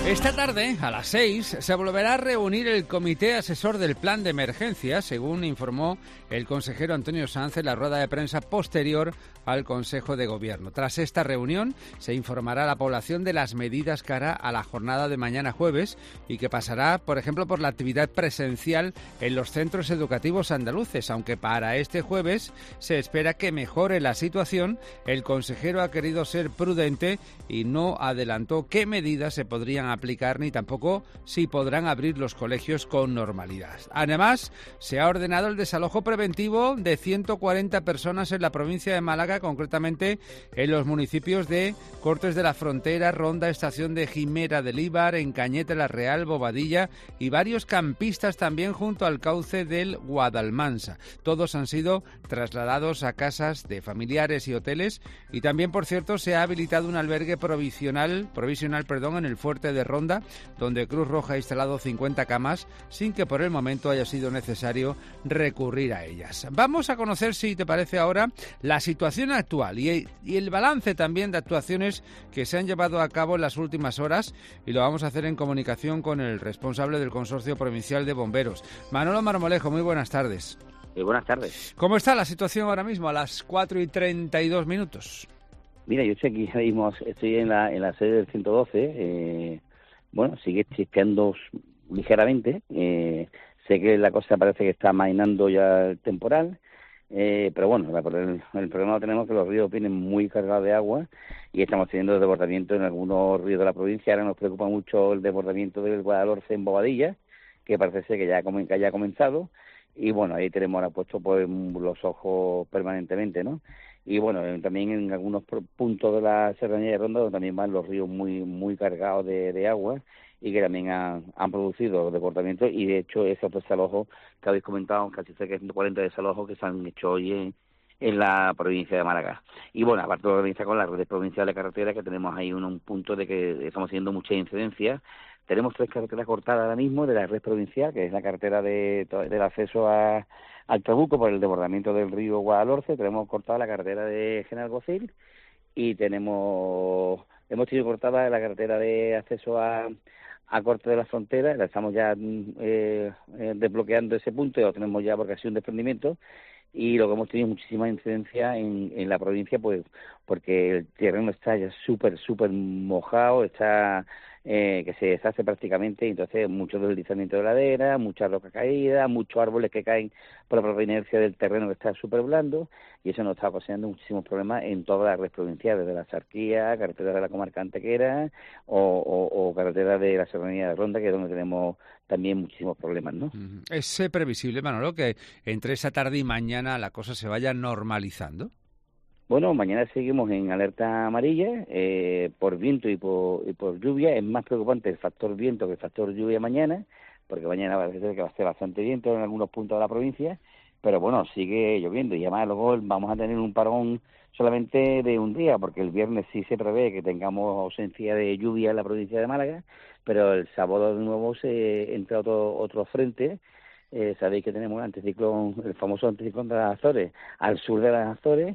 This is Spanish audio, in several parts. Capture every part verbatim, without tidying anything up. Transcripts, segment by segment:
Esta tarde, a las seis, se volverá a reunir el Comité Asesor del Plan de Emergencia, según informó el consejero Antonio Sanz en la rueda de prensa posterior al Consejo de Gobierno. Tras esta reunión, se informará a la población de las medidas cara a la jornada de mañana jueves y que pasará, por ejemplo, por la actividad presencial en los centros educativos andaluces. Aunque para este jueves se espera que mejore la situación, el consejero ha querido ser prudente y no adelantó qué medidas se podrían aplicar ni tampoco si podrán abrir los colegios con normalidad. Además, se ha ordenado el desalojo preventivo de ciento cuarenta personas en la provincia de Málaga, concretamente en los municipios de Cortes de la Frontera, Ronda, Estación de Jimera del Íbar, en Cañete la Real, Bobadilla y varios campistas también junto al cauce del Guadalmansa. Todos han sido trasladados a casas de familiares y hoteles y también, por cierto, se ha habilitado un albergue provisional, provisional perdón, en el fuerte de Ronda, donde Cruz Roja ha instalado cincuenta camas sin que por el momento haya sido necesario recurrir a ellas. Vamos a conocer, si te parece ahora, la situación actual y, y el balance también de actuaciones que se han llevado a cabo en las últimas horas, y lo vamos a hacer en comunicación con el responsable del Consorcio Provincial de Bomberos, Manolo Marmolejo. Muy buenas tardes. Muy buenas tardes. ¿Cómo está la situación ahora mismo a las cuatro y treinta y dos minutos? Mira, yo estoy aquí, mismo, estoy en la, en la sede del ciento doce, eh, bueno, sigue chispeando ligeramente, eh, sé que la cosa parece que está amainando ya el temporal, eh, pero bueno, el, el problema lo tenemos que los ríos vienen muy cargados de agua y estamos teniendo desbordamiento en algunos ríos de la provincia. Ahora nos preocupa mucho el desbordamiento del Guadalhorce en Bobadilla, que parece ser que ya, que ya ha comenzado, y bueno, ahí tenemos ahora puesto pues los ojos permanentemente, ¿no? Y bueno, también en algunos puntos de la serranía de Ronda donde también van los ríos muy muy cargados de, de agua y que también han, han producido desbordamientos, y de hecho esos desalojos que habéis comentado, casi cerca de ciento cuarenta desalojos que se han hecho hoy en, en la provincia de Málaga. Y bueno, aparte de organizar con la red provincial de carreteras, que tenemos ahí un, un punto de que estamos teniendo mucha incidencia. Tenemos tres carreteras cortadas ahora mismo de la red provincial, que es la carretera de, del acceso a, al Trabuco por el desbordamiento del río Guadalhorce. Tenemos cortada la carretera de General Gocil y tenemos hemos tenido cortada la carretera de acceso a, a Cortes de la Frontera. La estamos ya eh, eh, desbloqueando ese punto, y lo tenemos ya porque ha sido un desprendimiento. Y lo que hemos tenido muchísima incidencia en, en la provincia, pues porque el terreno está ya súper, súper mojado, está eh, que se deshace prácticamente, y entonces mucho deslizamiento de ladera, muchas rocas caídas, muchos árboles que caen por la propia inercia del terreno que está súper blando, y eso nos está ocasionando muchísimos problemas en toda la red provincial, desde la Sarquía, carretera de la comarca Antequera o, o, o carretera de la Serranía de Ronda, que es donde tenemos también muchísimos problemas, ¿no? ¿Es previsible, Manolo, que entre esa tarde y mañana la cosa se vaya normalizando? Bueno, mañana seguimos en alerta amarilla eh, por viento y por, y por lluvia. Es más preocupante el factor viento que el factor lluvia mañana, porque mañana va a ser que va a ser bastante viento en algunos puntos de la provincia, pero bueno, sigue lloviendo, y además luego vamos a tener un parón solamente de un día, porque el viernes sí se prevé que tengamos ausencia de lluvia en la provincia de Málaga, pero el sábado de nuevo se entra otro, otro frente. Eh, sabéis que tenemos el anticiclón, el famoso anticiclón de las Azores, al sur de las Azores,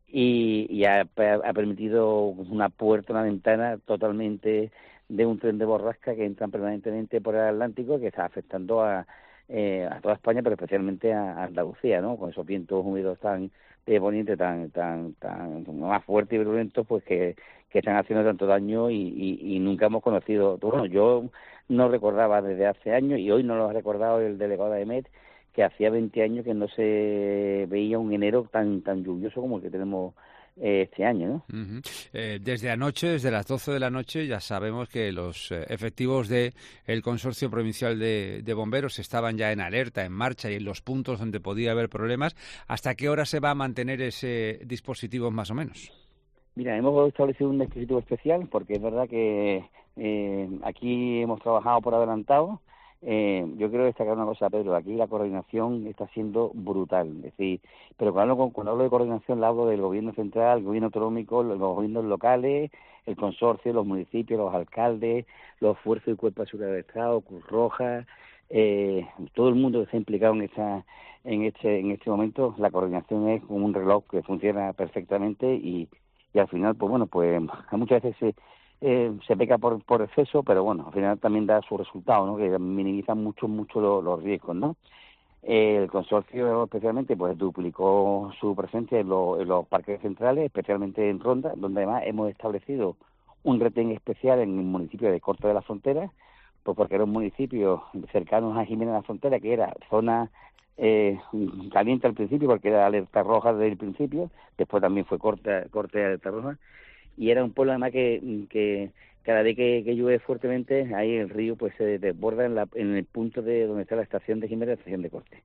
y, y ha, ha permitido una puerta, una ventana totalmente de un tren de borrasca que entran permanentemente por el Atlántico, que está afectando a, eh, a toda España, pero especialmente a, a Andalucía, ¿no? Con esos vientos húmedos tan de poniente, tan tan tan más fuertes y violentos, pues que, que están haciendo tanto daño y, y, y nunca hemos conocido. Bueno, yo no recordaba desde hace años, y hoy no lo ha recordado el delegado de EMET, que hacía veinte años que no se veía un enero tan tan lluvioso como el que tenemos eh, este año, ¿no? Uh-huh. Eh, desde anoche, desde las doce de la noche, ya sabemos que los eh, efectivos del Consorcio Provincial de, de Bomberos estaban ya en alerta, en marcha y en los puntos donde podía haber problemas. ¿Hasta qué hora se va a mantener ese dispositivo más o menos? Mira, hemos establecido un dispositivo especial porque es verdad que eh, aquí hemos trabajado por adelantado. Eh, yo quiero destacar una cosa, Pedro, aquí la coordinación está siendo brutal, es decir, pero cuando hablo, cuando hablo de coordinación, la hablo del gobierno central, el gobierno autonómico, los gobiernos locales, el consorcio, los municipios, los alcaldes, los fuerzas y cuerpos de seguridad del Estado, Cruz Roja, eh, todo el mundo que está implicado en esta, en este, en este momento. La coordinación es como un reloj que funciona perfectamente, y, y al final, pues bueno, pues muchas veces se eh, se peca por, por exceso, pero bueno, al final también da su resultado, ¿no? Que minimizan mucho, mucho los, los riesgos, ¿no? El consorcio especialmente pues duplicó su presencia en, lo, en los parques centrales, especialmente en Ronda, donde además hemos establecido un retén especial en el municipio de Corte de la Frontera, pues porque era un municipio cercano a Jiménez de la Frontera, que era zona eh, caliente al principio, porque era alerta roja desde el principio, después también fue corte, corte de alerta roja, y era un pueblo además que, que cada vez que, que llueve fuertemente, ahí el río pues se desborda en, la, en el punto de donde está la estación de Jiménez, la estación de Corte.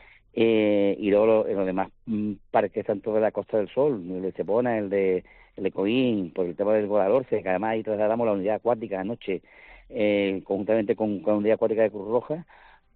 Eh, y luego lo, en los demás mm, parques, tanto de la Costa del Sol, el de Estepona, el de el de Coín, por el tema del volador, que además ahí trasladamos la unidad acuática anoche, eh, conjuntamente con, con la unidad acuática de Cruz Roja,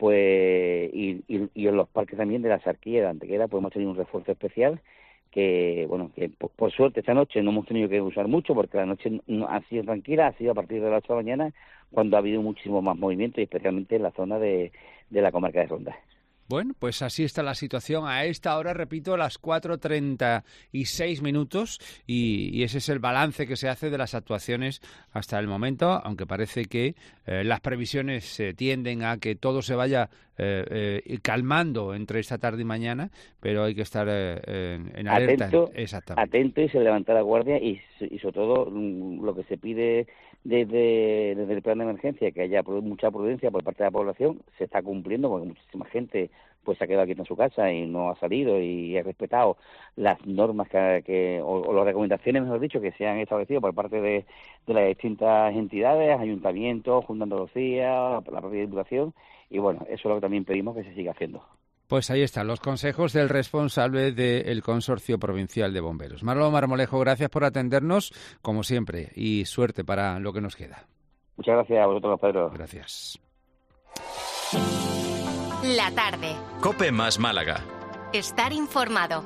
pues y, y, y en los parques también de la Sarquía, de Antequera, pues hemos tenido un refuerzo especial que, bueno, que por, por suerte esta noche no hemos tenido que usar mucho, porque la noche no, ha sido tranquila, ha sido a partir de las ocho de la mañana, cuando ha habido muchísimo más movimiento, y especialmente en la zona de, de la comarca de Ronda. Bueno, pues así está la situación a esta hora, repito, a las cuatro treinta y seis minutos, y, y ese es el balance que se hace de las actuaciones hasta el momento, aunque parece que eh, las previsiones eh, tienden a que todo se vaya eh, eh, calmando entre esta tarde y mañana, pero hay que estar eh, en, en alerta. Atento, Exactamente. atento y se levanta la guardia, y, y sobre todo lo que se pide desde, desde el plan de emergencia, que haya mucha prudencia por parte de la población, se está cumpliendo, porque muchísima gente pues se ha quedado aquí en su casa y no ha salido y ha respetado las normas que, que o, o las recomendaciones, mejor dicho, que se han establecido por parte de, de las distintas entidades, ayuntamientos, Junta de Andalucía, la propia Diputación, y bueno, eso es lo que también pedimos que se siga haciendo. Pues ahí están los consejos del responsable del Consorcio Provincial de Bomberos. Manolo Marmolejo, gracias por atendernos, como siempre, y suerte para lo que nos queda. Muchas gracias a vosotros, Pedro. Gracias. La tarde. COPE más Málaga. Estar informado.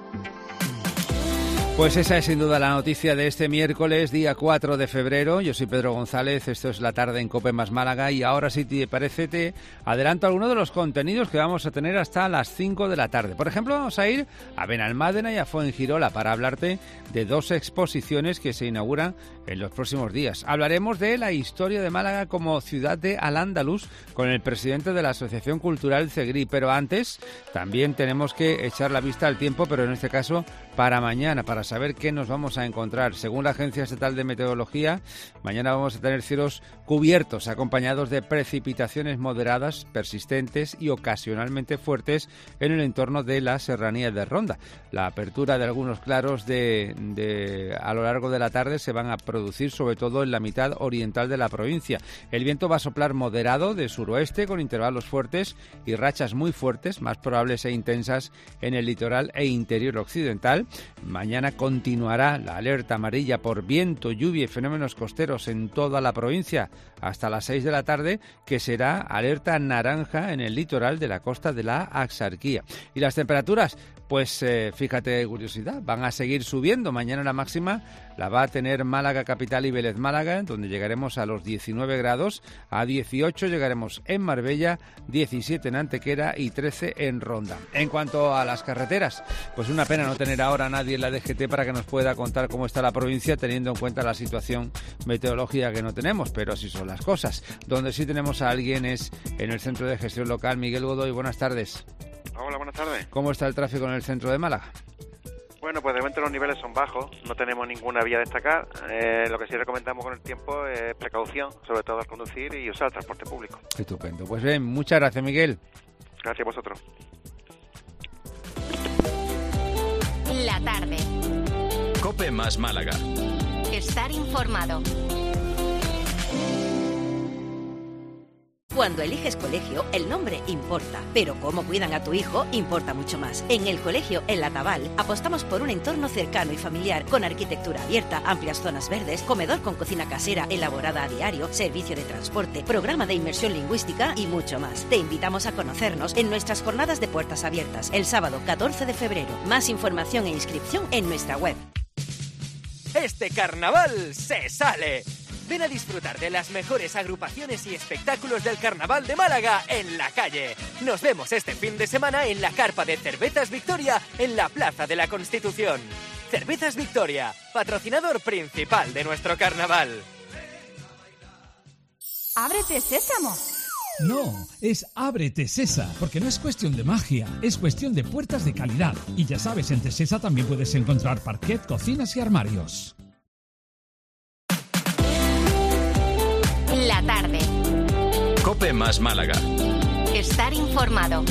Pues esa es sin duda la noticia de este miércoles, día cuatro de febrero. Yo soy Pedro González, esto es La Tarde en COPE más Málaga, y ahora, si te parece, te adelanto algunos de los contenidos que vamos a tener hasta las cinco de la tarde. Por ejemplo, vamos a ir a Benalmádena y a Fuengirola para hablarte de dos exposiciones que se inauguran en los próximos días. Hablaremos de la historia de Málaga como ciudad de Al-Ándalus con el presidente de la Asociación Cultural Cegrí, pero antes también tenemos que echar la vista al tiempo, pero en este caso para mañana, para saber qué nos vamos a encontrar. Según la Agencia Estatal de Meteorología, mañana vamos a tener cielos cubiertos, acompañados de precipitaciones moderadas, persistentes y ocasionalmente fuertes en el entorno de la serranía de Ronda. La apertura de algunos claros de, de, a lo largo de la tarde se van a producir sobre todo en la mitad oriental de la provincia. El viento va a soplar moderado de suroeste con intervalos fuertes y rachas muy fuertes, más probables e intensas en el litoral e interior occidental. Mañana continuará la alerta amarilla por viento, lluvia y fenómenos costeros en toda la provincia hasta las seis de la tarde, que será alerta naranja en el litoral de la costa de la Axarquía. Y las temperaturas, pues eh, fíjate, curiosidad, van a seguir subiendo. Mañana la máxima la va a tener Málaga capital y Vélez Málaga, donde llegaremos a los diecinueve grados, a dieciocho llegaremos en Marbella, diecisiete en Antequera y trece en Ronda. En cuanto a las carreteras, pues una pena no tener ahora a nadie en la D G T para que nos pueda contar cómo está la provincia, teniendo en cuenta la situación meteorológica que no tenemos, pero así son las cosas. Donde sí tenemos a alguien es en el Centro de Gestión Local. Miguel Godoy, buenas tardes. Hola, buenas tardes. ¿Cómo está el tráfico en el centro de Málaga? Bueno, pues de momento los niveles son bajos, no tenemos ninguna vía a destacar. Eh, lo que sí recomendamos con el tiempo es precaución, sobre todo al conducir y usar el transporte público. Estupendo. Pues bien, muchas gracias, Miguel. Gracias a vosotros. La tarde. COPE más Málaga. Estar informado. Cuando eliges colegio, el nombre importa, pero cómo cuidan a tu hijo importa mucho más. En el colegio El Ataval apostamos por un entorno cercano y familiar, con arquitectura abierta, amplias zonas verdes, comedor con cocina casera elaborada a diario, servicio de transporte, programa de inmersión lingüística y mucho más. Te invitamos a conocernos en nuestras jornadas de puertas abiertas el sábado catorce de febrero. Más información e inscripción en nuestra web. Este carnaval se sale. Ven a disfrutar de las mejores agrupaciones y espectáculos del Carnaval de Málaga en la calle. Nos vemos este fin de semana en la carpa de Cervezas Victoria en la Plaza de la Constitución. Cervezas Victoria, patrocinador principal de nuestro carnaval. ¡Ábrete, Sésamo! No, es Ábrete Sesa, porque no es cuestión de magia, es cuestión de puertas de calidad. Y ya sabes, en Tesesa también puedes encontrar parquet, cocinas y armarios. La tarde. Cope más Málaga. Estar informado.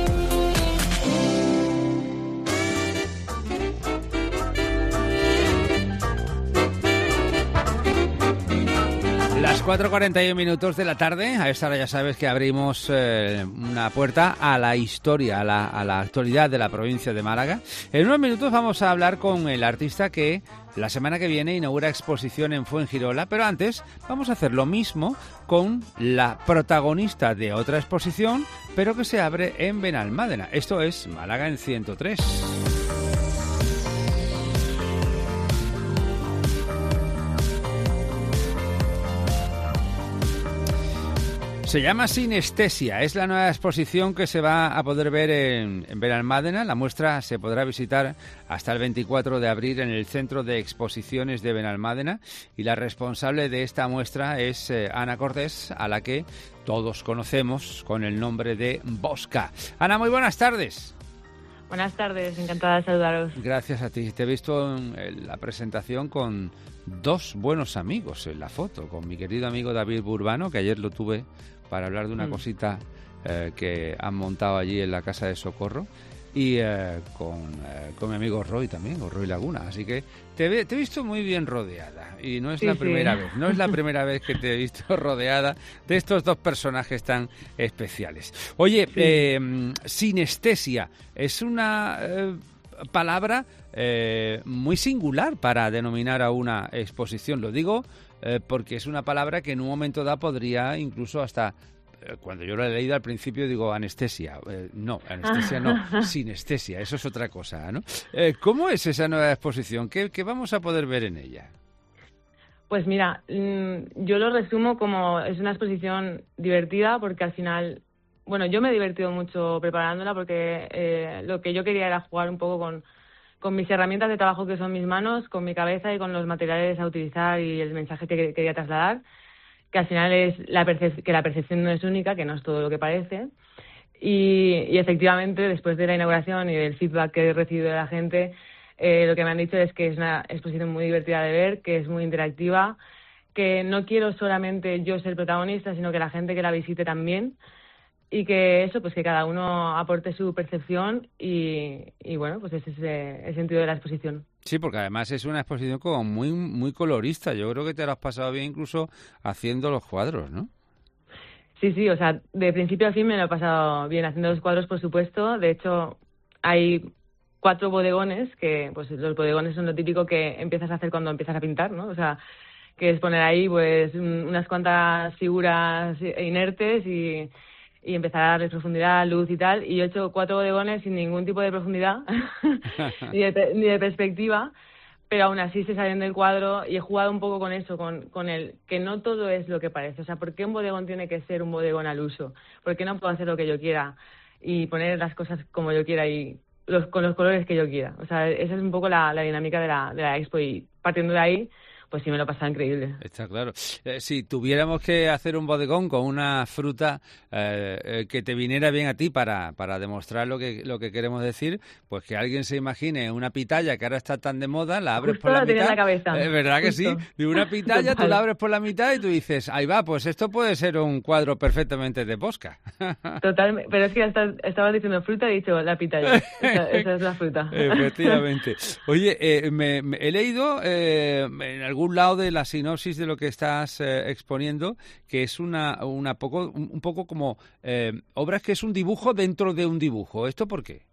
Las cuatro y cuarenta y uno minutos de la tarde, a esta hora ya sabes que abrimos eh, una puerta a la historia, a la, a la actualidad de la provincia de Málaga. En unos minutos vamos a hablar con el artista que la semana que viene inaugura exposición en Fuengirola, pero antes vamos a hacer lo mismo con la protagonista de otra exposición, pero que se abre en Benalmádena. Esto es Málaga en ciento tres. Se llama Sinestesia, es la nueva exposición que se va a poder ver en, en Benalmádena. La muestra se podrá visitar hasta el veinticuatro de abril en el Centro de Exposiciones de Benalmádena y la responsable de esta muestra es eh, Ana Cortés, a la que todos conocemos con el nombre de Bosca. Ana, muy buenas tardes. Buenas tardes, encantada de saludaros. Gracias a ti. Te he visto en la presentación con dos buenos amigos en la foto, con mi querido amigo David Burbano, que ayer lo tuve para hablar de una mm. cosita eh, que han montado allí en la Casa de Socorro, y eh, con, eh, con mi amigo Roy también, o Roy Laguna. Así que te, ve, te he visto muy bien rodeada, y no es sí, la primera sí. vez, no es la primera vez que te he visto rodeada de estos dos personajes tan especiales. Oye, sí. eh, sinestesia es una eh, palabra eh, muy singular para denominar a una exposición. Lo digo eh, porque es una palabra que en un momento dado podría incluso hasta, eh, cuando yo lo he leído al principio digo anestesia. Eh, no, anestesia no, sinestesia, eso es otra cosa, ¿no? Eh, ¿Cómo es esa nueva exposición? ¿Qué, qué vamos a poder ver en ella? Pues mira, yo lo resumo como es una exposición divertida porque al final, bueno, yo me he divertido mucho preparándola porque eh, lo que yo quería era jugar un poco con, con mis herramientas de trabajo que son mis manos, con mi cabeza y con los materiales a utilizar y el mensaje que quería trasladar, que al final es la percep- que la percepción no es única, que no es todo lo que parece. Y, y efectivamente, después de la inauguración y del feedback que he recibido de la gente, eh, lo que me han dicho es que es una exposición muy divertida de ver, que es muy interactiva, que no quiero solamente yo ser protagonista, sino que la gente que la visite también, y que eso, pues que cada uno aporte su percepción y, y bueno, pues ese es eh, el sentido de la exposición. Sí, porque además es una exposición como muy muy colorista. Yo creo que te lo has pasado bien incluso haciendo los cuadros, ¿no? Sí, sí, o sea, de principio a fin me lo he pasado bien haciendo los cuadros, por supuesto. De hecho, hay cuatro bodegones, que pues los bodegones son lo típico que empiezas a hacer cuando empiezas a pintar, ¿no? O sea, que es poner ahí pues unas cuantas figuras inertes y... y empezar a darles profundidad, luz y tal, y yo he hecho cuatro bodegones sin ningún tipo de profundidad ni, de, ni de perspectiva, pero aún así se salen del cuadro y he jugado un poco con eso, con, con el que no todo es lo que parece. O sea, ¿por qué un bodegón tiene que ser un bodegón al uso? ¿Por qué no puedo hacer lo que yo quiera y poner las cosas como yo quiera y los, con los colores que yo quiera? O sea, esa es un poco la, la dinámica de la, de la expo y partiendo de ahí, pues sí me lo pasaba increíble. Está claro. Eh, si tuviéramos que hacer un bodegón con una fruta eh, eh, que te viniera bien a ti para, para demostrar lo que lo que queremos decir, pues que alguien se imagine una pitaya que ahora está tan de moda, la abres Justo por la lo tenía mitad. en la cabeza. Es eh, verdad que Justo. sí. De una pitaya Total. Tú la abres por la mitad y tú dices, ahí va, pues esto puede ser un cuadro perfectamente de Bosca. Total, pero es que hasta estabas diciendo fruta y he dicho la pitaya. Esa, esa es la fruta. Efectivamente. Oye, eh, me, me he leído eh, en algún lado de la sinopsis de lo que estás eh, exponiendo, que es una, una poco, un, un poco como eh, obras que es un dibujo dentro de un dibujo. ¿Esto por qué?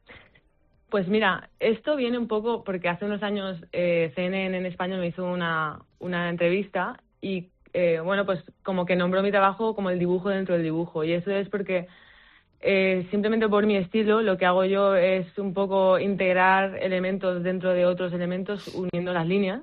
Pues mira, esto viene un poco porque hace unos años eh, C N N en español me hizo una, una entrevista y eh, bueno, pues como que nombró mi trabajo como el dibujo dentro del dibujo, y eso es porque eh, simplemente por mi estilo lo que hago yo es un poco integrar elementos dentro de otros elementos uniendo las líneas.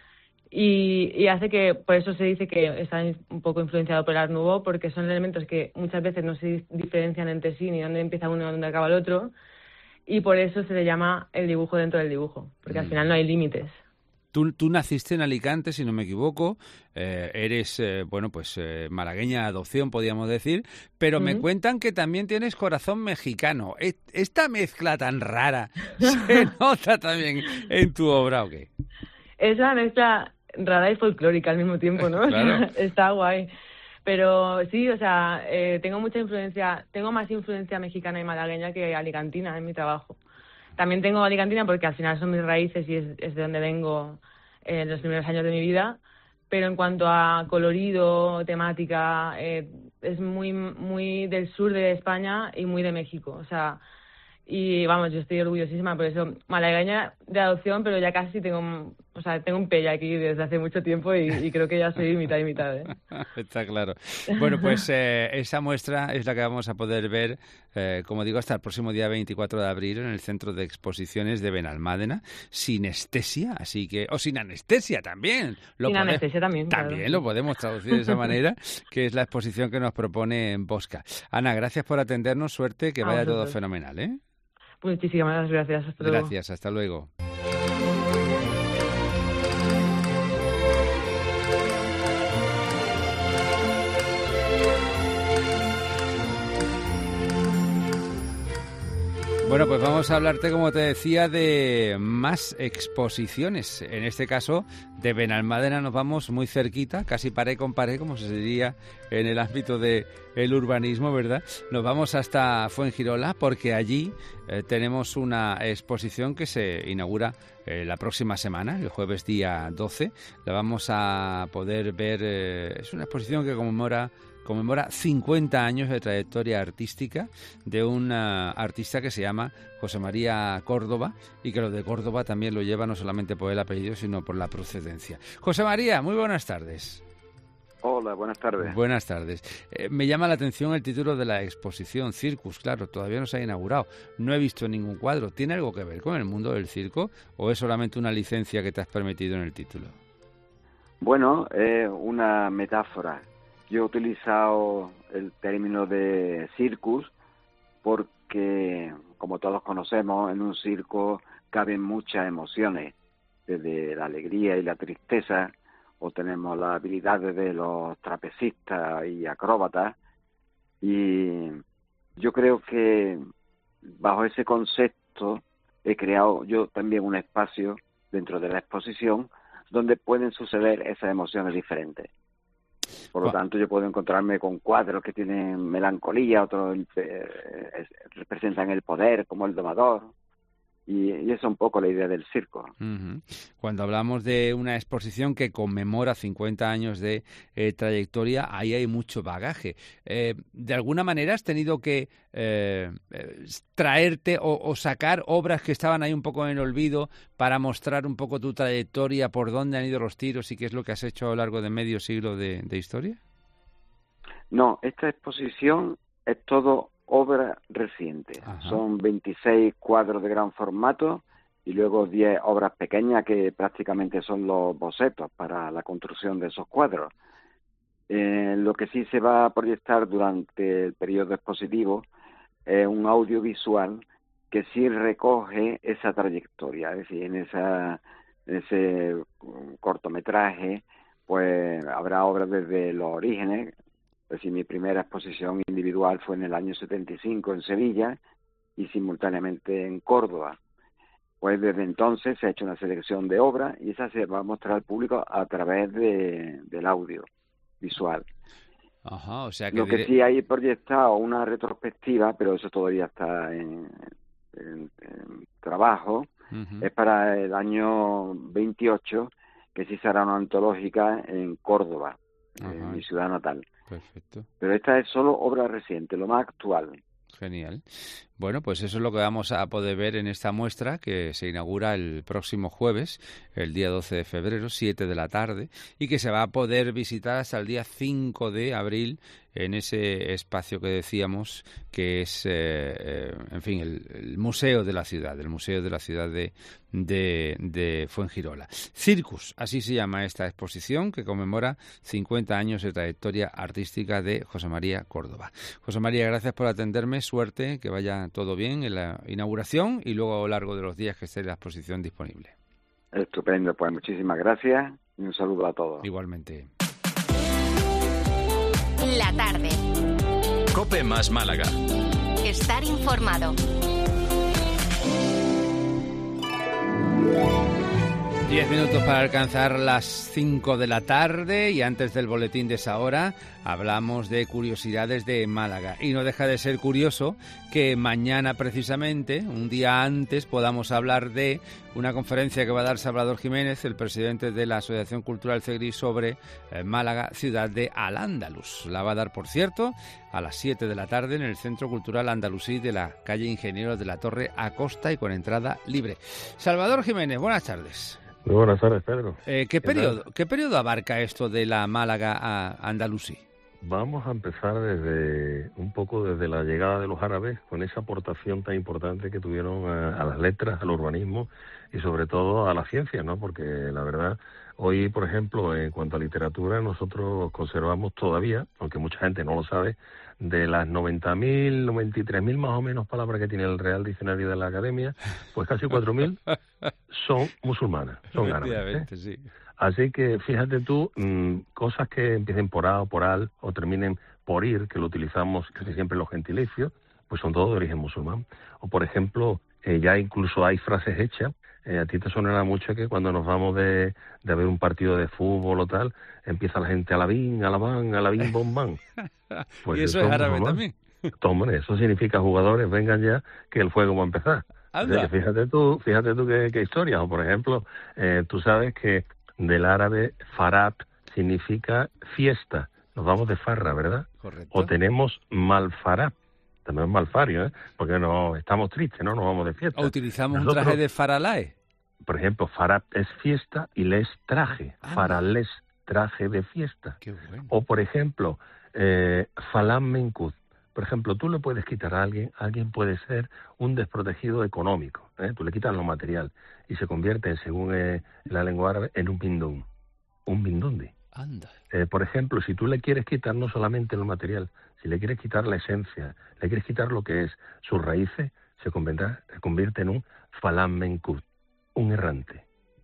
Y, y hace que, por eso se dice que está un poco influenciado por el Art Nouveau, porque son elementos que muchas veces no se diferencian entre sí, ni dónde empieza uno y dónde acaba el otro, y por eso se le llama el dibujo dentro del dibujo, porque mm. al final no hay límites. Tú, tú naciste en Alicante, si no me equivoco, eh, eres, eh, bueno, pues eh, malagueña de adopción, podríamos decir, pero uh-huh. me cuentan que también tienes corazón mexicano. ¿Esta mezcla tan rara se nota también en tu obra o qué? Es una mezcla rara y folclórica al mismo tiempo, ¿no? Claro. Está guay. Pero sí, o sea, eh, tengo mucha influencia, tengo más influencia mexicana y malagueña que alicantina en mi trabajo. También tengo alicantina porque al final son mis raíces y es, es de donde vengo en eh, los primeros años de mi vida, pero en cuanto a colorido, temática, eh, es muy muy del sur de España y muy de México, o sea, y vamos, yo estoy orgullosísima por eso, malagueña de adopción, pero ya casi tengo, o sea, tengo un pelle aquí desde hace mucho tiempo y, y creo que ya soy mitad y mitad, ¿eh? Está claro. Bueno, pues eh, esa muestra es la que vamos a poder ver, eh, como digo, hasta el próximo día veinticuatro de abril en el Centro de Exposiciones de Benalmádena, sin anestesia, así que, o sin anestesia también. Lo sin pode- anestesia también, También claro. lo podemos traducir de esa manera, que es la exposición que nos propone en Bosca. Ana, gracias por atendernos, suerte, que A vaya todo vosotros. fenomenal, ¿eh? Muchísimas gracias. Hasta luego. Gracias, hasta luego. Bueno, pues vamos a hablarte, como te decía, de más exposiciones. En este caso, de Benalmádena nos vamos muy cerquita, casi pared con pared, como se diría en el ámbito del urbanismo, ¿verdad? Nos vamos hasta Fuengirola porque allí eh, tenemos una exposición que se inaugura eh, la próxima semana, el jueves día doce. La vamos a poder ver, eh, es una exposición que conmemora... conmemora cincuenta años de trayectoria artística de un uh, artista que se llama José María Córdoba y que lo de Córdoba también lo lleva no solamente por el apellido, sino por la procedencia. José María, muy buenas tardes. Hola, buenas tardes. Buenas tardes. Eh, me llama la atención el título de la exposición, Circus, claro, todavía no se ha inaugurado. No he visto ningún cuadro. ¿Tiene algo que ver con el mundo del circo o es solamente una licencia que te has permitido en el título? Bueno, es una metáfora. Yo he utilizado el término de circus porque, como todos conocemos, en un circo caben muchas emociones, desde la alegría y la tristeza, o tenemos las habilidades de los trapecistas y acróbatas, y yo creo que bajo ese concepto he creado yo también un espacio dentro de la exposición donde pueden suceder esas emociones diferentes. Por lo tanto, yo puedo encontrarme con cuadros que tienen melancolía, otros eh, representan el poder, como el domador, y, y esa es un poco la idea del circo. Uh-huh. Cuando hablamos de una exposición que conmemora cincuenta años de eh, trayectoria, ahí hay mucho bagaje. Eh, ¿De alguna manera has tenido que eh, eh, traerte o, o sacar obras que estaban ahí un poco en el olvido para mostrar un poco tu trayectoria, por dónde han ido los tiros y qué es lo que has hecho a lo largo de medio siglo de, de historia? No, esta exposición es todo obra reciente. Ajá. Son veintiséis cuadros de gran formato y luego diez obras pequeñas que prácticamente son los bocetos para la construcción de esos cuadros. Eh, lo que sí se va a proyectar durante el periodo expositivo es un audiovisual que sí recoge esa trayectoria, es decir, en esa en ese cortometraje pues habrá obras desde los orígenes. Es decir, mi primera exposición individual fue en el año setenta y cinco en Sevilla y simultáneamente en Córdoba. Pues desde entonces se ha hecho una selección de obras y esa se va a mostrar al público a través de, del audio visual. Ajá, o sea que Lo que diré... sí hay proyectado una retrospectiva, pero eso todavía está en, en, en trabajo, uh-huh. Es para el año veintiocho, que sí será una antológica en Córdoba, uh-huh. En mi ciudad natal. Perfecto. Pero esta es solo obra reciente, lo más actual. Genial. Bueno, pues eso es lo que vamos a poder ver en esta muestra que se inaugura el próximo jueves, el día doce de febrero, siete de la tarde, y que se va a poder visitar hasta el día cinco de abril en ese espacio que decíamos que es, eh, eh, en fin, el, el museo de la ciudad, el museo de la ciudad de, de, de Fuengirola. Circus, así se llama esta exposición que conmemora cincuenta años de trayectoria artística de José María Córdoba. José María, gracias por atenderme, suerte, que vaya todo bien en la inauguración y luego a lo largo de los días que esté la exposición disponible. Estupendo, pues muchísimas gracias y un saludo a todos. Igualmente. La tarde. Cope más Málaga. Estar informado. Diez minutos para alcanzar las cinco de la tarde y antes del boletín de esa hora hablamos de curiosidades de Málaga. Y no deja de ser curioso que mañana precisamente, un día antes, podamos hablar de una conferencia que va a dar Salvador Jiménez, el presidente de la Asociación Cultural Cegrí, sobre eh, Málaga, ciudad de Al-Ándalus. La va a dar, por cierto, a las siete de la tarde en el Centro Cultural Andalusí de la calle Ingenieros de la Torre Acosta y con entrada libre. Salvador Jiménez, buenas tardes. Muy buenas tardes, Pedro. Eh, ¿qué, ¿Qué periodo, tal? ¿Qué periodo abarca esto de la Málaga a Andalusí? Vamos a empezar desde un poco desde la llegada de los árabes, con esa aportación tan importante que tuvieron a, a las letras, al urbanismo y sobre todo a la ciencia, ¿no? Porque la verdad, hoy, por ejemplo, en cuanto a literatura, nosotros conservamos todavía, aunque mucha gente no lo sabe, de las noventa mil, noventa y tres mil más o menos palabras que tiene el Real Diccionario de la Academia, pues casi cuatro mil son musulmanas, son árabes, ¿eh? Sí. Así que fíjate tú, mmm, cosas que empiecen por A o por al o terminen por ir, que lo utilizamos casi siempre en los gentilicios, pues son todos de origen musulmán. O por ejemplo, eh, ya incluso hay frases hechas. Eh, a ti te sonará mucho que cuando nos vamos de, de ver un partido de fútbol o tal, empieza la gente alabín, alabán, alabín, bombán. Pues ¿Y eso es árabe también? Hombre, eso significa jugadores, vengan ya, que el juego va a empezar. O sea, que fíjate tú, fíjate tú qué, qué historia. O por ejemplo, eh, tú sabes que del árabe farab significa fiesta. Nos vamos de farra, ¿verdad? Correcto. O tenemos malfarab. También es malfario, ¿eh? Porque no estamos tristes, ¿no? Nos vamos de fiesta. ¿O utilizamos Nosotros, un traje de faralae? Por ejemplo, farab es fiesta y les traje. Ah, farales, traje de fiesta. Qué bueno. O por ejemplo, eh, falam mencud. Por ejemplo, tú le puedes quitar a alguien, alguien puede ser un desprotegido económico, ¿eh? Tú le quitas lo material y se convierte, según eh, la lengua árabe, en un bindún, un bindundi. Anda. Eh, por ejemplo, si tú le quieres quitar no solamente lo material, si le quieres quitar la esencia, le quieres quitar lo que es sus raíces, se convierte, se convierte en un falam mencud, un errante.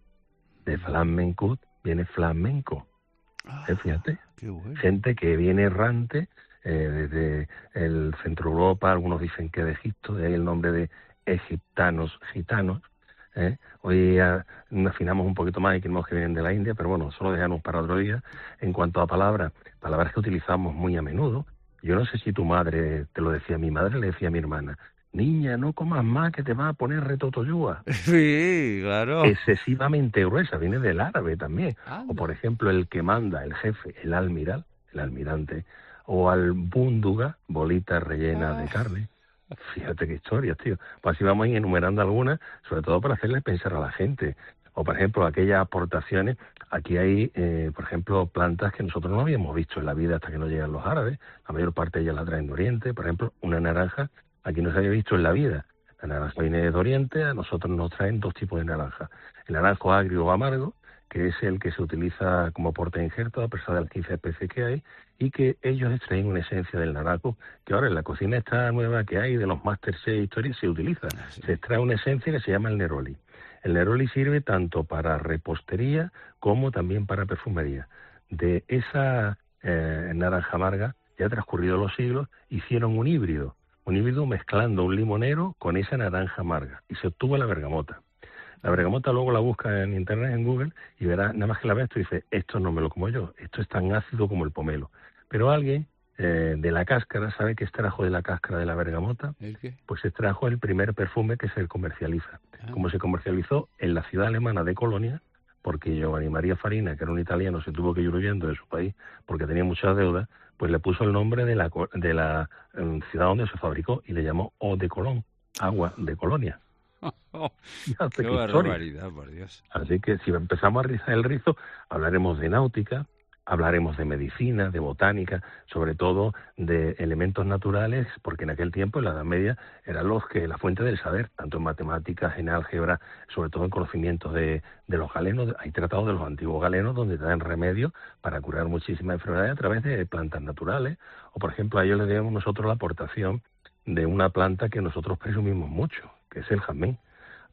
De falam mencud viene flamenco. Ah, ¿Eh? Fíjate, qué bueno. gente que viene errante eh, desde el centro Europa, algunos dicen que de Egipto, de ahí el nombre de egiptanos, gitanos. ¿eh? Hoy ya afinamos un poquito más y creemos que vienen de la India, pero bueno, eso lo dejamos para otro día. En cuanto a palabras, palabras que utilizamos muy a menudo, yo no sé si tu madre te lo decía, mi madre le decía a mi hermana, niña, no comas más que te va a poner retotoyúa. Sí, claro. Excesivamente gruesa, viene del árabe también. Anda. O por ejemplo, el que manda, el jefe, el almiral, el almirante, o al búnduga, bolita rellena ah. de carne. Fíjate qué historias, tío. Pues así vamos a ir enumerando algunas, sobre todo para hacerles pensar a la gente. O, por ejemplo, aquellas aportaciones. Aquí hay, eh, por ejemplo, plantas que nosotros no habíamos visto en la vida hasta que nos llegan los árabes. La mayor parte de ellas la traen de Oriente. Por ejemplo, una naranja, aquí no se había visto en la vida. La naranja viene de Oriente, a nosotros nos traen dos tipos de naranja. El naranjo agrio o amargo, que es el que se utiliza como porta injerto, a pesar de las quince especies que hay, y que ellos extraen una esencia del naranjo, que ahora en la cocina esta nueva que hay, de los Master Chef historias, se utiliza. Sí. Se extrae una esencia que se llama el neroli. El neroli sirve tanto para repostería como también para perfumería. De esa eh, naranja amarga, ya transcurrido los siglos, hicieron un híbrido, un híbrido mezclando un limonero con esa naranja amarga, y se obtuvo la bergamota. La bergamota luego la busca en internet, en Google, y verás, nada más que la ves, tú dices, esto no me lo como yo, esto es tan ácido como el pomelo. Pero alguien eh, de la cáscara, ¿sabe qué extrajo de la cáscara de la bergamota? ¿El qué? Pues extrajo el primer perfume que se comercializa. Ah. Como se comercializó en la ciudad alemana de Colonia, porque Giovanni Maria Farina, que era un italiano, se tuvo que ir huyendo de su país porque tenía muchas deudas, pues le puso el nombre de la, de la um, ciudad donde se fabricó y le llamó Eau de Colón, agua de Colonia. Oh, Fíjate qué qué barbaridad, por Dios. Así que si empezamos a rizar el rizo, hablaremos de náutica, hablaremos de medicina, de botánica, sobre todo de elementos naturales, porque en aquel tiempo, en la Edad Media, eran los que la fuente del saber, tanto en matemáticas, en álgebra, sobre todo en conocimientos de, de los galenos. Hay tratados de los antiguos galenos donde dan remedios para curar muchísimas enfermedades a través de plantas naturales. O, por ejemplo, a ellos les debemos nosotros la aportación de una planta que nosotros presumimos mucho, que es el jazmín.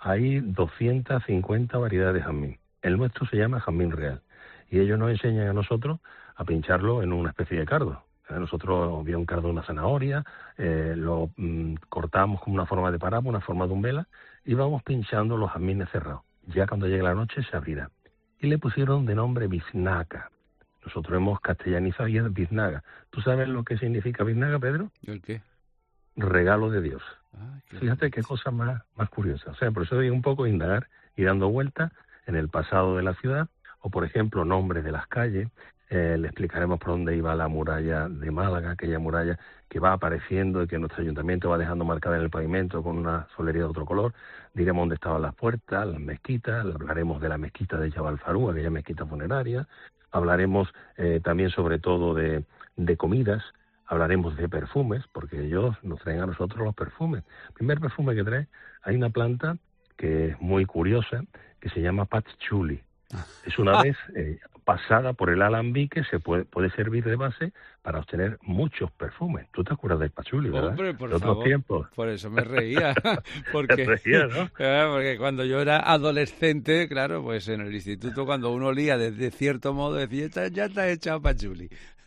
hay doscientas cincuenta variedades de jazmín. El nuestro se llama jazmín real. Y ellos nos enseñan a nosotros a pincharlo en una especie de cardo. Nosotros vía un cardo de una zanahoria, eh, lo mm, cortamos con una forma de parábola, una forma de umbela, y vamos pinchando los jazmines cerrados. Ya cuando llegue la noche se abrirá. Y le pusieron de nombre biznaga. Nosotros hemos castellanizado y es biznaga. ¿Tú sabes lo que significa biznaga, Pedro? ¿El qué? Regalo de Dios. Ay, qué Fíjate qué cosa más, más curiosa. O sea, por eso digo un poco indagar y dando vueltas en el pasado de la ciudad, o por ejemplo, nombres de las calles. Eh, le explicaremos por dónde iba la muralla de Málaga, aquella muralla que va apareciendo y que nuestro ayuntamiento va dejando marcada en el pavimento con una solería de otro color. Diremos dónde estaban las puertas, las mezquitas, hablaremos de la mezquita de Jabal Farú, aquella mezquita funeraria. Hablaremos eh, también sobre todo de, de comidas, hablaremos de perfumes, porque ellos nos traen a nosotros los perfumes. El primer perfume que trae, hay una planta que es muy curiosa, que se llama patchouli. Es una vez eh, pasada por el alambique, se puede, puede servir de base para obtener muchos perfumes. ¿Tú te acuerdas del patchouli, verdad? Hombre, por de otros favor, tiempos. Por eso me reía. Porque, Te reía, ¿no? Claro, porque cuando yo era adolescente, claro, pues en el instituto, cuando uno olía de, de cierto modo, decía, ya te has echado patchouli.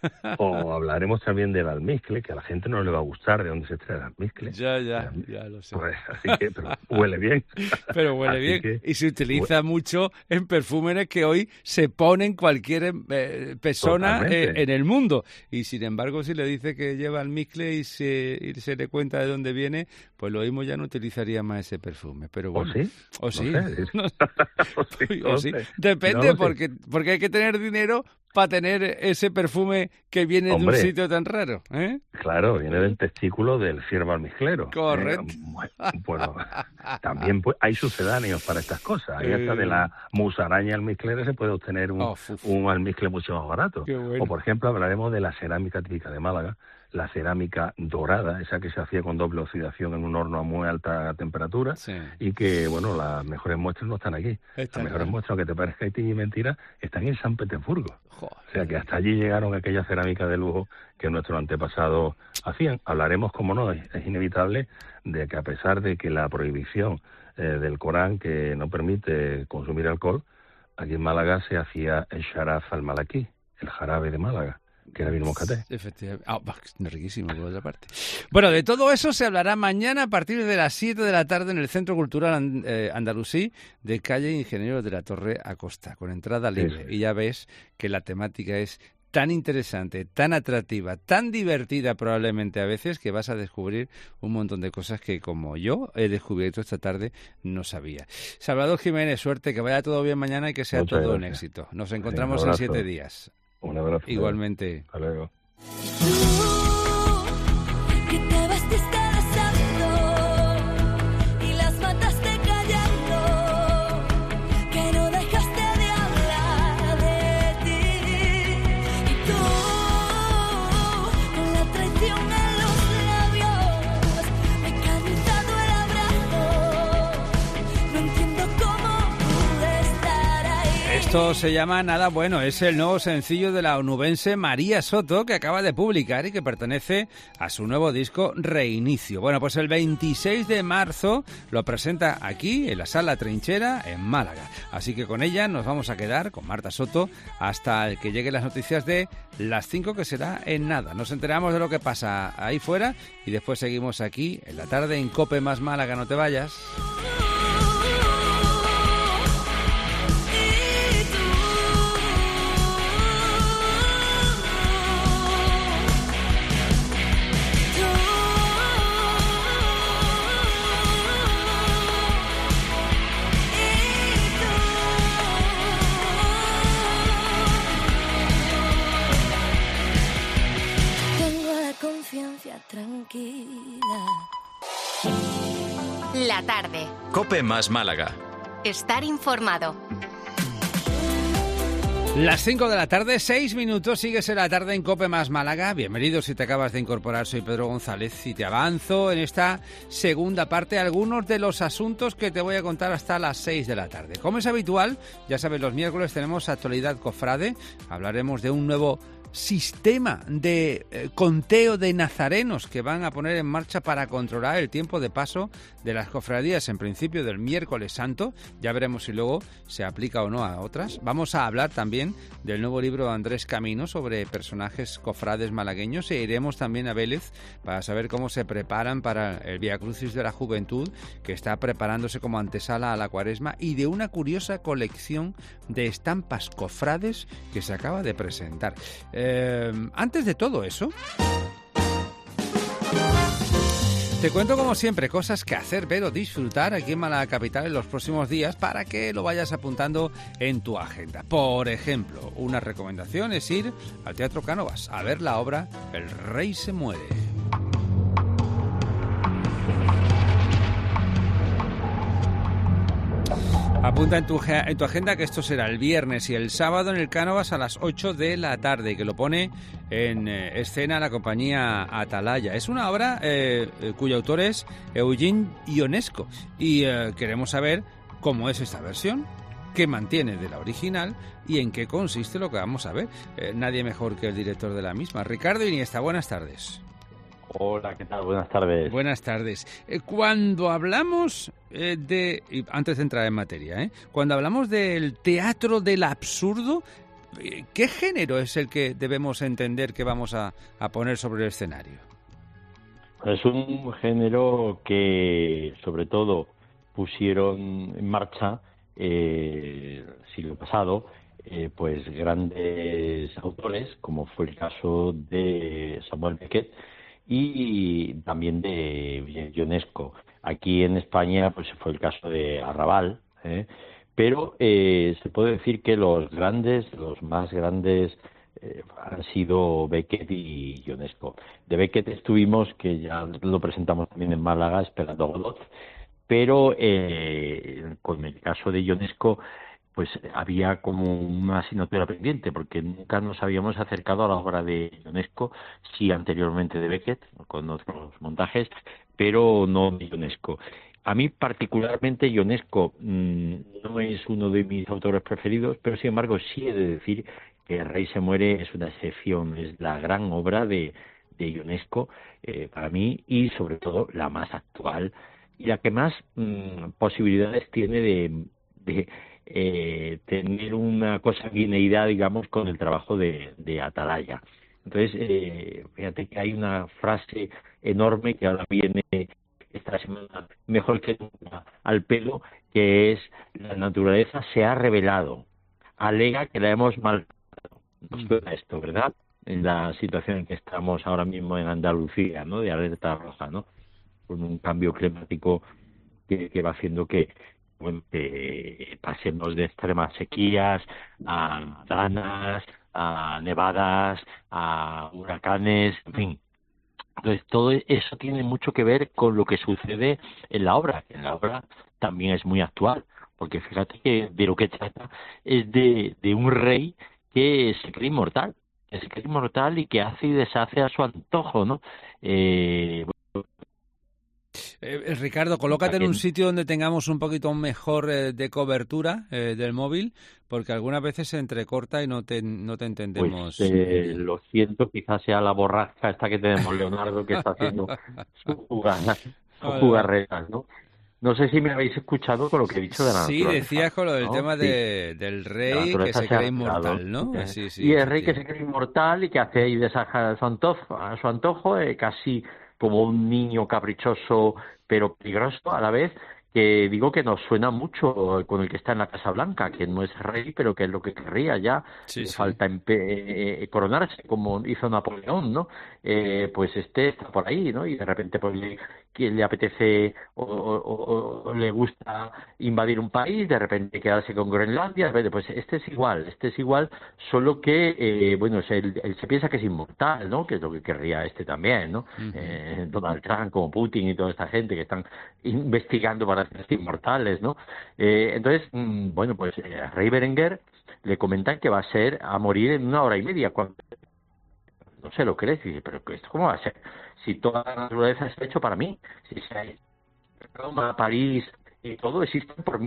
O hablaremos también del almizcle, que a la gente no le va a gustar de dónde se trae el almizcle. Ya, ya, ya lo sé. Pues, así que, pero huele bien. Pero huele Así bien. que, y se utiliza hue... mucho en perfumes que hoy se ponen cualquier eh, persona eh, en el mundo. Y sin embargo, si le dice que lleva almizcle y se, y se le cuenta de dónde viene, pues lo mismo ya no utilizaría más ese perfume. Pero bueno, ¿O sí? O sí. No sé. No, o sí, o no sí. sé. Depende, No lo porque, porque hay que tener dinero para tener ese perfume que viene Hombre, de un sitio tan raro, ¿eh? Claro, viene del testículo del ciervo almizclero. Correcto. Eh, bueno, también pues, hay sucedáneos para estas cosas. Ahí hasta de la musaraña almizclera se puede obtener un, oh, un almizcle mucho más barato. Bueno. O, por ejemplo, hablaremos de la cerámica típica de Málaga, la cerámica dorada, esa que se hacía con doble oxidación en un horno a muy alta temperatura, sí. Y que, bueno, las mejores muestras no están aquí. Está las mejores bien. muestras, aunque te parezca Haití y mentira, están en San Petersburgo. Joder. O sea, que hasta allí llegaron aquella cerámica de lujo que nuestros antepasados hacían. Hablaremos, como no, es, es inevitable, de que a pesar de que la prohibición eh, del Corán que no permite consumir alcohol, aquí en Málaga se hacía el sharaf al-malakí, el jarabe de Málaga, que era vino moscaté. Efectivamente. Ah, riquísimo, por otra parte. Bueno, de todo eso se hablará mañana a partir de las siete de la tarde en el Centro Cultural eh, Andalusí de calle Ingeniero de la Torre Acosta, con entrada libre. Sí, sí. Y ya ves que la temática es tan interesante, tan atractiva, tan divertida probablemente a veces, que vas a descubrir un montón de cosas que, como yo he descubierto esta tarde, no sabía. Salvador Jiménez, suerte, que vaya todo bien mañana y que sea Muchas todo gracias. un éxito. Nos encontramos sí, en siete días. Un abrazo. Igualmente. Hasta luego. Que te vestiste de santo y las mataste callando, que no dejaste de hablar de ti. Y tú, con la traición en los labios, me he cansado el abrazo. No entiendo cómo pude estar ahí. Esto se llama Nada Bueno, es el nuevo sencillo de la onubense María Soto, que acaba de publicar y que pertenece a su nuevo disco Reinicio. Bueno, pues el veintiséis de marzo lo presenta aquí, en la Sala Trinchera, en Málaga. Así que con ella nos vamos a quedar, con Marta Soto, hasta que lleguen las noticias de las cinco, que será en nada. Nos enteramos de lo que pasa ahí fuera y después seguimos aquí en la tarde en COPE más Málaga. No te vayas. Tranquila. La tarde. COPE más Málaga. Estar informado. Las cinco de la tarde, seis minutos, sigues en la tarde en COPE más Málaga. Bienvenidos si te acabas de incorporar, soy Pedro González y te avanzo en esta segunda parte algunos de los asuntos que te voy a contar hasta las seis de la tarde. Como es habitual, ya sabes, los miércoles tenemos actualidad cofrade, hablaremos de un nuevo sistema de eh, conteo de nazarenos que van a poner en marcha para controlar el tiempo de paso de las cofradías en principio del miércoles santo. Ya veremos si luego se aplica o no a otras. Vamos a hablar también del nuevo libro de Andrés Camino sobre personajes cofrades malagueños e iremos también a Vélez para saber cómo se preparan para el Vía Crucis de la Juventud, que está preparándose como antesala a la Cuaresma, y de una curiosa colección de estampas cofrades que se acaba de presentar. Eh, antes de todo eso, te cuento como siempre cosas que hacer, ver o disfrutar aquí en Málaga Capital en los próximos días para que lo vayas apuntando en tu agenda. Por ejemplo, una recomendación es ir al Teatro Cánovas a ver la obra El Rey se muere. Apunta en tu, en tu agenda que esto será el viernes y el sábado en el Cánovas a las ocho de la tarde, que lo pone en eh, escena la compañía Atalaya. Es una obra eh, cuyo autor es Eugene Ionesco y eh, queremos saber cómo es esta versión, qué mantiene de la original y en qué consiste lo que vamos a ver. Eh, nadie mejor que el director de la misma. Ricardo Iniesta, buenas tardes. Hola, ¿qué tal? Buenas tardes. Buenas tardes. Eh, cuando hablamos eh, de... Y antes de entrar en materia, ¿eh? Cuando hablamos del teatro del absurdo, eh, ¿qué género es el que debemos entender que vamos a, a poner sobre el escenario? Es un género que, sobre todo, pusieron en marcha eh, el siglo pasado, eh, pues grandes autores, como fue el caso de Samuel Beckett, y también de Ionesco. Aquí en España pues fue el caso de Arrabal, ¿eh? pero eh, se puede decir que los grandes, los más grandes eh, han sido Beckett y Ionesco. De Beckett estuvimos, que ya lo presentamos también en Málaga, Esperando a Godot, pero eh, con el caso de Ionesco pues había como una asignatura pendiente, porque nunca nos habíamos acercado a la obra de Ionesco, sí anteriormente de Beckett, con otros montajes, pero no de Ionesco. A mí particularmente Ionesco mmm, no es uno de mis autores preferidos, pero sin embargo sí he de decir que El Rey se muere es una excepción, es la gran obra de, de Ionesco eh, para mí, y sobre todo la más actual y la que más mmm, posibilidades tiene de... de Eh, tener una consanguineidad, digamos, con el trabajo de, de Atalaya. Entonces, eh, fíjate que hay una frase enorme que ahora viene esta semana mejor que nunca al pelo, que es: la naturaleza se ha revelado, alega que la hemos maltratado. Nos suena esto, ¿verdad? En la situación en que estamos ahora mismo en Andalucía, ¿no? De alerta roja, ¿no? Con un cambio climático que, que va haciendo que bueno, que pasemos de extremas sequías a danas, a nevadas, a huracanes, en fin. Entonces, todo eso tiene mucho que ver con lo que sucede en la obra, que en la obra también es muy actual, porque fíjate que de lo que trata es de, de un rey que se cree inmortal, que se cree inmortal y que hace y deshace a su antojo, ¿no? Eh, Eh, Ricardo, colócate en un sitio donde tengamos un poquito mejor eh, de cobertura eh, del móvil, porque algunas veces se entrecorta y no te, no te entendemos. Pues eh, lo siento, quizás sea la borrasca esta que tenemos Leonardo, que está haciendo sus jugadas, sus jugarretas, ¿no? No sé si me habéis escuchado con lo que he dicho de la sí, naturaleza. Sí, decías con lo del ¿no? tema sí. de, del rey que se cree inmortal, ¿no? Okay. Sí, sí, y el sí, rey sí. que se cree inmortal y que hace y desaja a su antojo, a su antojo eh, casi como un niño caprichoso pero peligroso a la vez, que digo que nos suena mucho con el que está en la Casa Blanca, que no es rey, pero que es lo que querría ya. Sí, Le sí. falta empe- eh, coronarse, como hizo Napoleón, ¿no? Eh, pues este está por ahí, ¿no? Y de repente pues le, que le apetece o, o, o, o le gusta invadir un país, de repente quedarse con Groenlandia, de repente, pues este es igual, este es igual, solo que, eh, bueno, se, él, él se piensa que es inmortal, ¿no? Que es lo que querría este también, ¿no? Uh-huh. eh, Donald Trump, como Putin y toda esta gente que están investigando para hacerse inmortales, ¿no? Eh, entonces, mmm, bueno, pues eh, a Rey Berenguer le comentan que va a ser a morir en una hora y media, cuando no se lo cree, dice, pero esto cómo va a ser, si toda la naturaleza está hecho para mí, si Roma, París y todo existen por mí,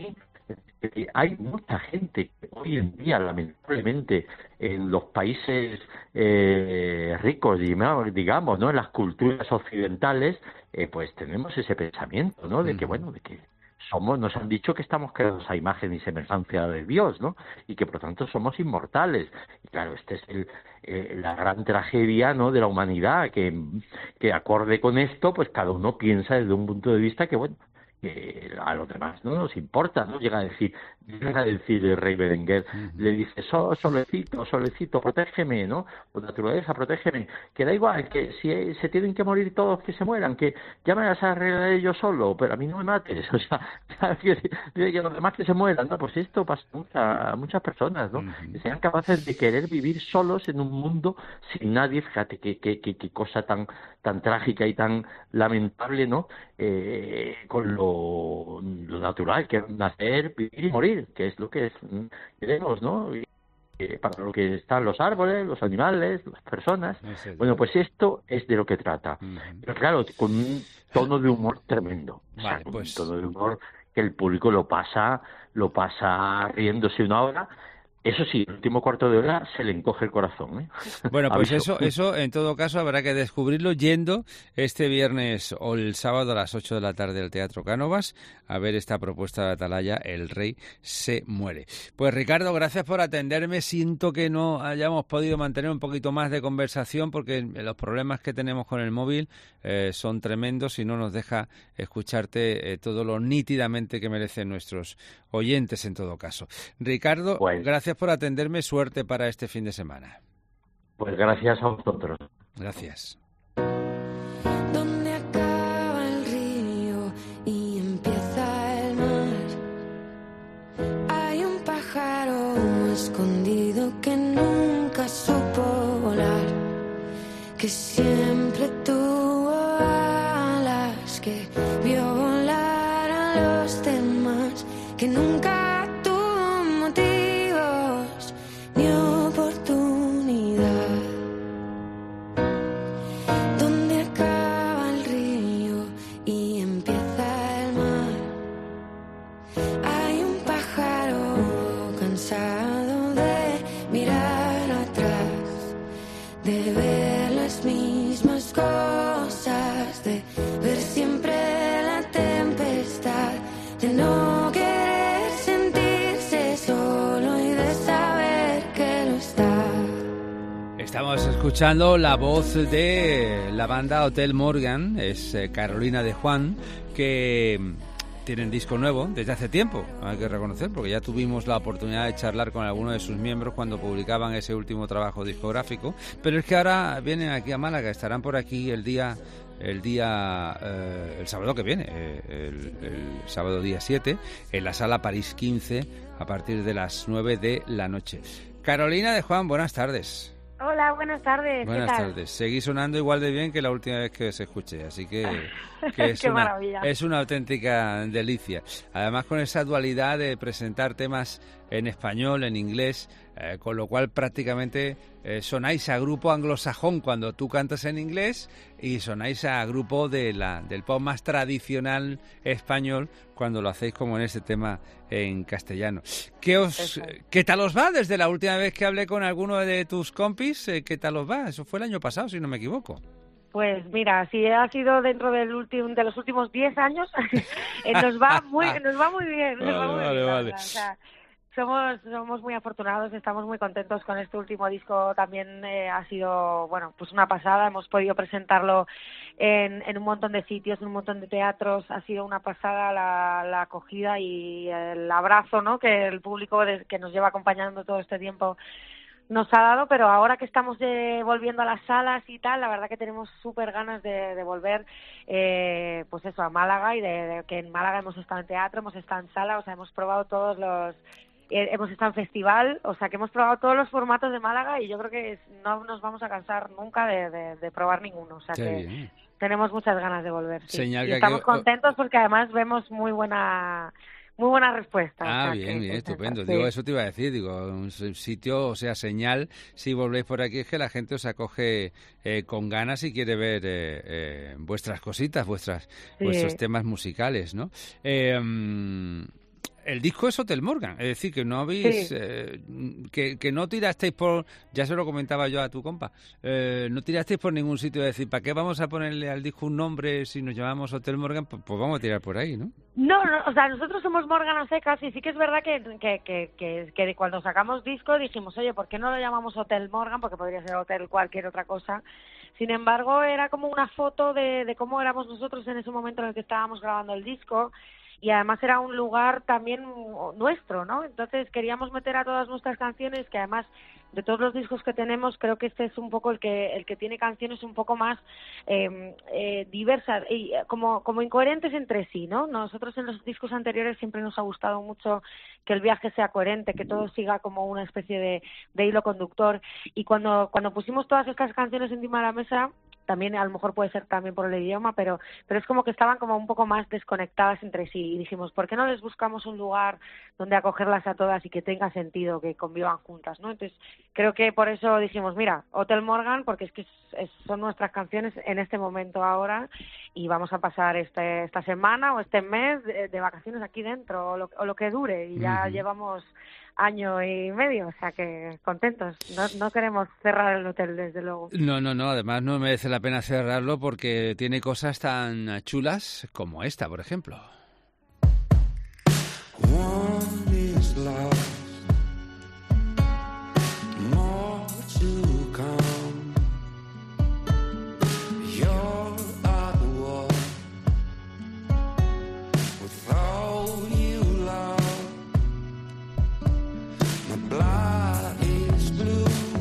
Eh, hay mucha gente que hoy en día, lamentablemente, en los países eh, ricos, digamos, ¿no? En las culturas occidentales, eh, pues tenemos ese pensamiento, ¿no? De que, bueno, de que somos, nos han dicho que estamos creados a imagen y semejanza de Dios, ¿no? Y que por lo tanto somos inmortales. Y claro, esta es el, eh, la gran tragedia, ¿no? De la humanidad, que, que acorde con esto, pues cada uno piensa desde un punto de vista que, bueno, que a los demás no nos importa, ¿no? Llega a decir, llega a decir el rey Berenguer, uh-huh. le dice, so, solecito, solecito, protégeme, ¿no? O naturaleza, protégeme, que da igual, que si se tienen que morir todos, que se mueran, que ya me las arreglaré yo solo, pero a mí no me mates, o sea, que, que los demás que se mueran, ¿no? Pues esto pasa mucha, a muchas personas, ¿no? Uh-huh. Que sean capaces de querer vivir solos en un mundo sin nadie, fíjate qué, qué, qué, qué cosa tan, tan trágica y tan lamentable, ¿no? Eh, con lo lo natural, que es nacer, vivir y morir, que es lo que es, queremos, ¿no? Y, eh, para lo que están los árboles, los animales, las personas. Sí, bueno, pues esto es de lo que trata. Uh-huh. Pero claro, con un tono de humor tremendo. Vale, o sea, con pues... un tono de humor que el público lo pasa, lo pasa riéndose una hora. Eso sí, el último cuarto de hora se le encoge el corazón, ¿eh? Bueno, pues eso, eso en todo caso habrá que descubrirlo yendo este viernes o el sábado a las ocho de la tarde al Teatro Cánovas a ver esta propuesta de Atalaya, El Rey se muere. Pues Ricardo, gracias por atenderme. Siento que no hayamos podido mantener un poquito más de conversación porque los problemas que tenemos con el móvil eh, son tremendos y no nos deja escucharte eh, todo lo nítidamente que merecen nuestros oyentes en todo caso. Ricardo, pues, gracias por atenderme. Suerte para este fin de semana. Pues gracias a vosotros. Gracias. Donde acaba el río y empieza el mar, hay un pájaro escondido que nunca supo volar, que siempre tuvo alas, que vio volar a los demás, que nunca escuchando la voz de la banda Hotel Morgan, es eh, Carolina de Juan, que tienen disco nuevo desde hace tiempo, hay que reconocer, porque ya tuvimos la oportunidad de charlar con algunos de sus miembros cuando publicaban ese último trabajo discográfico, pero es que ahora vienen aquí a Málaga, estarán por aquí el día el día eh, el sábado que viene, eh, el, el sábado día siete, en la Sala París quince a partir de las nueve de la noche. Carolina de Juan, buenas tardes. Hola, buenas tardes. Buenas ¿Qué tal? tardes. Seguís sonando igual de bien que la última vez que os escuché, así que, que es, Qué una, maravilla. es una auténtica delicia. Además, con esa dualidad de presentar temas en español, en inglés, eh, con lo cual prácticamente eh, sonáis a grupo anglosajón cuando tú cantas en inglés y sonáis a grupo de la, del pop más tradicional español cuando lo hacéis como en este tema en castellano. ¿Qué, os, ¿Qué tal os va desde la última vez que hablé con alguno de tus compis? Eh, ¿Qué tal os va? Eso fue el año pasado, si no me equivoco. Pues mira, si ha sido dentro del último, de los últimos diez años, eh, nos va muy, nos va muy bien. Nos Vale, va muy vale, bien, vale. O sea, somos, somos muy afortunados, estamos muy contentos con este último disco. También eh, ha sido, bueno, pues una pasada. Hemos podido presentarlo en, en un montón de sitios, en un montón de teatros. Ha sido una pasada la, la acogida y el abrazo, ¿no? Que el público de, que nos lleva acompañando todo este tiempo nos ha dado, pero ahora que estamos de, volviendo a las salas y tal, la verdad que tenemos súper ganas de, de volver, eh, pues eso, a Málaga, y de, de que en Málaga hemos estado en teatro, hemos estado en sala, o sea, hemos probado todos los, eh, hemos estado en festival, o sea, que hemos probado todos los formatos de Málaga y yo creo que no nos vamos a cansar nunca de, de, de probar ninguno, o sea Qué que bien. tenemos muchas ganas de volver. Sí. Señal Y que estamos aquí- contentos porque además vemos muy buena... Muy buena respuesta. o Ah, sea, bien, que- bien, que- estupendo. sí. Digo, eso te iba a decir, digo, un sitio, o sea, señal, si volvéis por aquí, es que la gente os acoge eh, con ganas y quiere ver eh, eh, vuestras cositas, vuestras Sí. vuestros temas musicales, ¿no? Eh, mm, el disco es Hotel Morgan, es decir, que no habéis, Sí. eh, que, que no tirasteis por, ya se lo comentaba yo a tu compa, eh, no tirasteis por ningún sitio de decir, ¿para qué vamos a ponerle al disco un nombre si nos llamamos Hotel Morgan? Pues, pues vamos a tirar por ahí, ¿no? No, no, o sea, nosotros somos Morgan a secas y sí que es verdad que, que, que, que, que cuando sacamos disco dijimos, oye, ¿por qué no lo llamamos Hotel Morgan? Porque podría ser Hotel cualquier otra cosa. Sin embargo, era como una foto de, de cómo éramos nosotros en ese momento en el que estábamos grabando el disco. Y además era un lugar también nuestro, ¿no? Entonces queríamos meter a todas nuestras canciones, que además de todos los discos que tenemos, creo que este es un poco el que el que tiene canciones un poco más eh, eh, diversas y como como incoherentes entre sí, ¿no? Nosotros en los discos anteriores siempre nos ha gustado mucho que el viaje sea coherente, que todo siga como una especie de, de hilo conductor. Y cuando cuando pusimos todas estas canciones encima de la mesa, también a lo mejor puede ser también por el idioma, pero pero es como que estaban como un poco más desconectadas entre sí y dijimos, ¿por qué no les buscamos un lugar donde acogerlas a todas y que tenga sentido que convivan juntas, ¿no? Entonces creo que por eso dijimos, mira, Hotel Morgan, porque es que es, es, son nuestras canciones en este momento ahora y vamos a pasar este esta semana o este mes de, de vacaciones aquí dentro o lo, o lo que dure y ya Uh-huh. llevamos año y medio, o sea que contentos. No, no queremos cerrar el hotel, desde luego. No, no, no, además no merece la pena cerrarlo porque tiene cosas tan chulas como esta, por ejemplo. One is lost, more to come. You're at war without you, love. My blood is blue.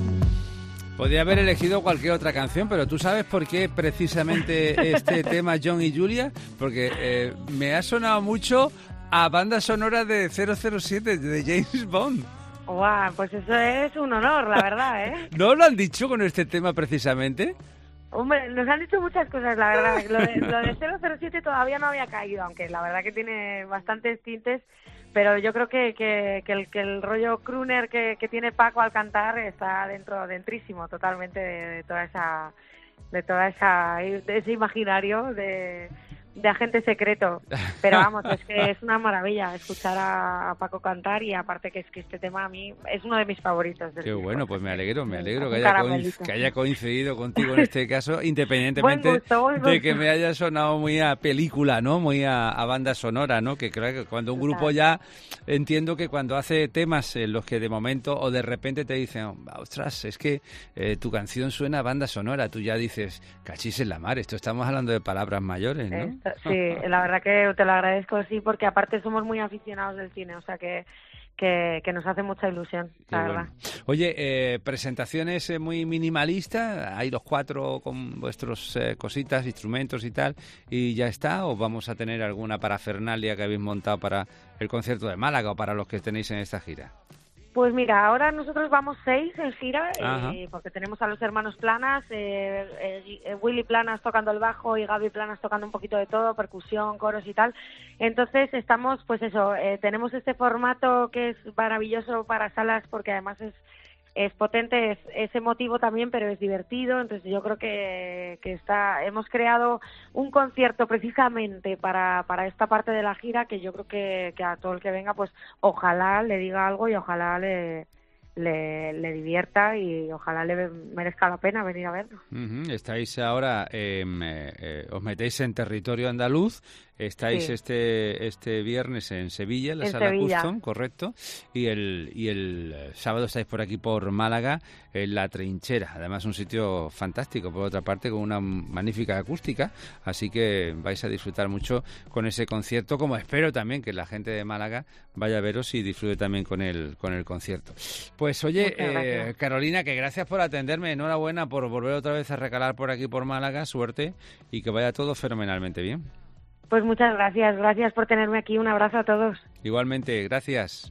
Podría haber elegido cualquier otra canción, pero ¿tú sabes por qué precisamente este tema John y Julia? Porque eh, me ha sonado mucho a banda sonora de cero cero siete, de James Bond. Guau, pues eso es un honor, la verdad, ¿eh? ¿No lo han dicho con este tema precisamente? Hombre, nos han dicho muchas cosas, la verdad. Lo de, lo de cero cero siete todavía no había caído, aunque la verdad que tiene bastantes tintes, pero yo creo que, que, que, el, que el rollo crooner que, que tiene Paco al cantar está dentro, dentrísimo totalmente de, de toda esa, de toda esa, de ese imaginario de... de agente secreto, pero vamos, es que es una maravilla escuchar a, a Paco cantar y aparte que es que este tema a mí es uno de mis favoritos. Del Qué disco. bueno, pues me alegro, me alegro Un que haya, caramelito. coinc- que haya coincidido contigo en este caso, independientemente Buen gusto, buen de gusto. que me haya sonado muy a película, ¿no? Muy a, a banda sonora, ¿no? Que creo que cuando un grupo ya, entiendo que cuando hace temas en los que de momento o de repente te dicen, ostras, es que eh, tu canción suena a banda sonora, tú ya dices, cachis en la mar, esto estamos hablando de palabras mayores, ¿no? Esto- sí, la verdad que te lo agradezco, sí, porque aparte somos muy aficionados del cine, o sea que, que, que nos hace mucha ilusión, la Qué verdad. bueno. Oye, eh, presentaciones eh, muy minimalistas, hay los cuatro con vuestros eh, cositas, instrumentos y tal, y ya está, o vamos a tener alguna parafernalia que habéis montado para el concierto de Málaga o para los que tenéis en esta gira. Pues mira, ahora nosotros vamos seis en gira, Ajá. eh, porque tenemos a los hermanos Planas, eh, eh, eh, Willy Planas tocando el bajo y Gaby Planas tocando un poquito de todo, percusión, coros y tal. Entonces estamos, pues eso, eh, tenemos este formato que es maravilloso para salas porque además es es potente, es, es emotivo también, pero es divertido. Entonces yo creo que, que está, hemos creado un concierto precisamente para, para esta parte de la gira que yo creo que, que a todo el que venga, pues ojalá le diga algo y ojalá le, le, le divierta y ojalá le merezca la pena venir a verlo. Ujú, estáis ahora, eh, eh, os metéis en territorio andaluz, estáis Sí. este este viernes en Sevilla, en la En sala Sevilla. Custom, correcto, y el y el eh, sábado estáis por aquí por Málaga, en La Trinchera, además un sitio fantástico, por otra parte con una magnífica acústica, así que vais a disfrutar mucho con ese concierto, como espero también que la gente de Málaga vaya a veros y disfrute también con el con el concierto. Pues oye, Muchas gracias. eh, Carolina, que gracias por atenderme, enhorabuena por volver otra vez a recalar por aquí por Málaga, suerte y que vaya todo fenomenalmente bien. Pues muchas gracias, gracias por tenerme aquí, un abrazo a todos. Igualmente, gracias.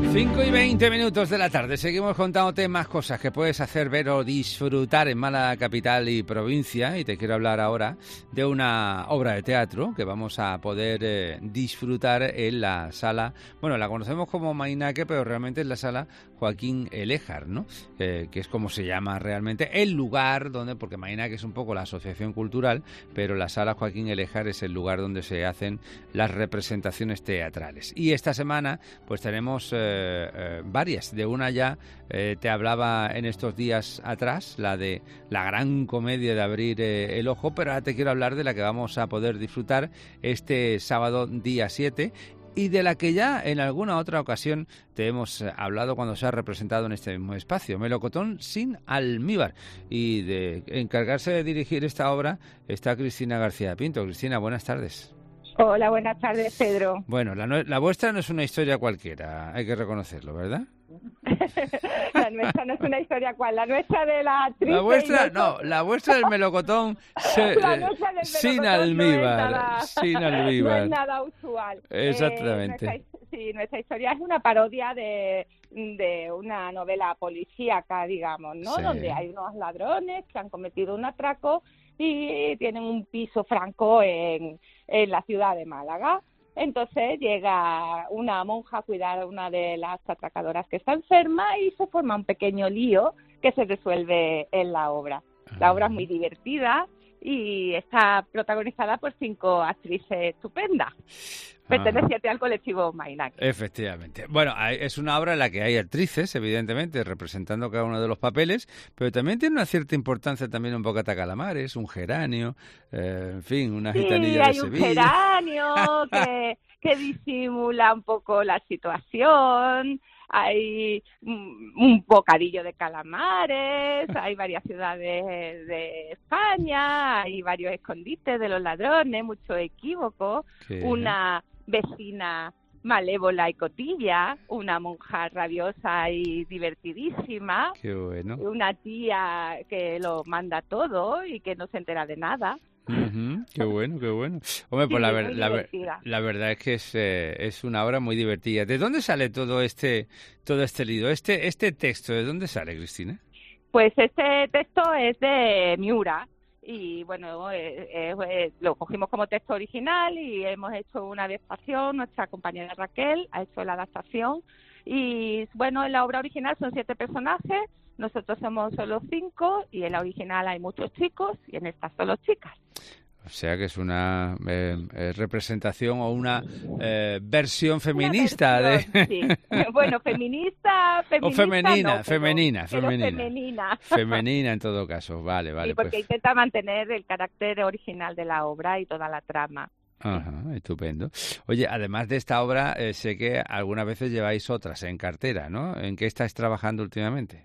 cinco y veinte minutos de la tarde. Seguimos contándote más cosas que puedes hacer, ver o disfrutar en Málaga capital y provincia. Y te quiero hablar ahora de una obra de teatro que vamos a poder eh, disfrutar en la sala. Bueno, la conocemos como Mainaque, pero realmente es la sala Joaquín Eléjar, ¿no? Eh, que es como se llama realmente el lugar donde, porque Mainaque es un poco la asociación cultural, pero la sala Joaquín Eléjar es el lugar donde se hacen las representaciones teatrales. Y esta semana, pues tenemos eh, eh, varias. De una ya eh, te hablaba en estos días atrás, la de la gran comedia de Abrir eh, el ojo, pero ahora te quiero hablar de la que vamos a poder disfrutar este sábado día siete, y de la que ya en alguna otra ocasión te hemos hablado cuando se ha representado en este mismo espacio, Melocotón sin almíbar. Y de encargarse de dirigir esta obra está Cristina García Pinto. Cristina, buenas tardes. Hola, buenas tardes, Pedro. Bueno, la, la vuestra no es una historia cualquiera, hay que reconocerlo, ¿verdad? La nuestra no es una historia cual, la nuestra de la actriz. La vuestra, no, la vuestra del melocotón se, la nuestra del sin melocotón almíbar, no es nada, sin almíbar. No es nada usual. Exactamente. Eh, nuestra, sí, nuestra historia es una parodia de, de una novela policíaca, digamos, ¿no? Sí. Donde hay unos ladrones que han cometido un atraco y tienen un piso franco en, en la ciudad de Málaga. Entonces llega una monja a cuidar a una de las atracadoras que está enferma y se forma un pequeño lío que se resuelve en la obra. La obra es muy divertida y está protagonizada por cinco actrices estupendas, pertenecientes al colectivo Mainaque. Efectivamente. Bueno, hay, es una obra en la que hay actrices, evidentemente, representando cada uno de los papeles, pero también tiene una cierta importancia también un bocata calamares, un geranio, eh, en fin, una gitanilla sí, de Sevilla. Sí, hay un geranio que, que disimula un poco la situación. Hay un bocadillo de calamares, hay varias ciudades de España, hay varios escondites de los ladrones, mucho equívoco, ¿Qué? Una vecina malévola y cotilla, una monja rabiosa y divertidísima, Qué bueno. una tía que lo manda todo y que no se entera de nada. Uh-huh, qué bueno, qué bueno. Hombre, pues Sí, la, muy ver, la, ver, divertida. la verdad es que es, eh, es una obra muy divertida. ¿De dónde sale todo este todo este lío? Este este texto, ¿de dónde sale, Cristina? Pues este texto es de Miura y bueno, eh, eh, eh, lo cogimos como texto original y hemos hecho una adaptación, nuestra compañera Raquel ha hecho la adaptación y bueno, en la obra original son siete personajes, nosotros somos solo cinco y en la original hay muchos chicos y en esta solo chicas. O sea que es una eh, eh, representación o una eh, versión feminista versión, de sí. Bueno, feminista, feminista o femenina, no, femenina, pero, femenina, pero femenina. femenina en todo caso. Vale, vale. Sí, porque Pues. intenta mantener el carácter original de la obra y toda la trama. Ajá, estupendo. Oye, además de esta obra, eh, sé que algunas veces lleváis otras en cartera, ¿no? ¿En qué estáis trabajando últimamente?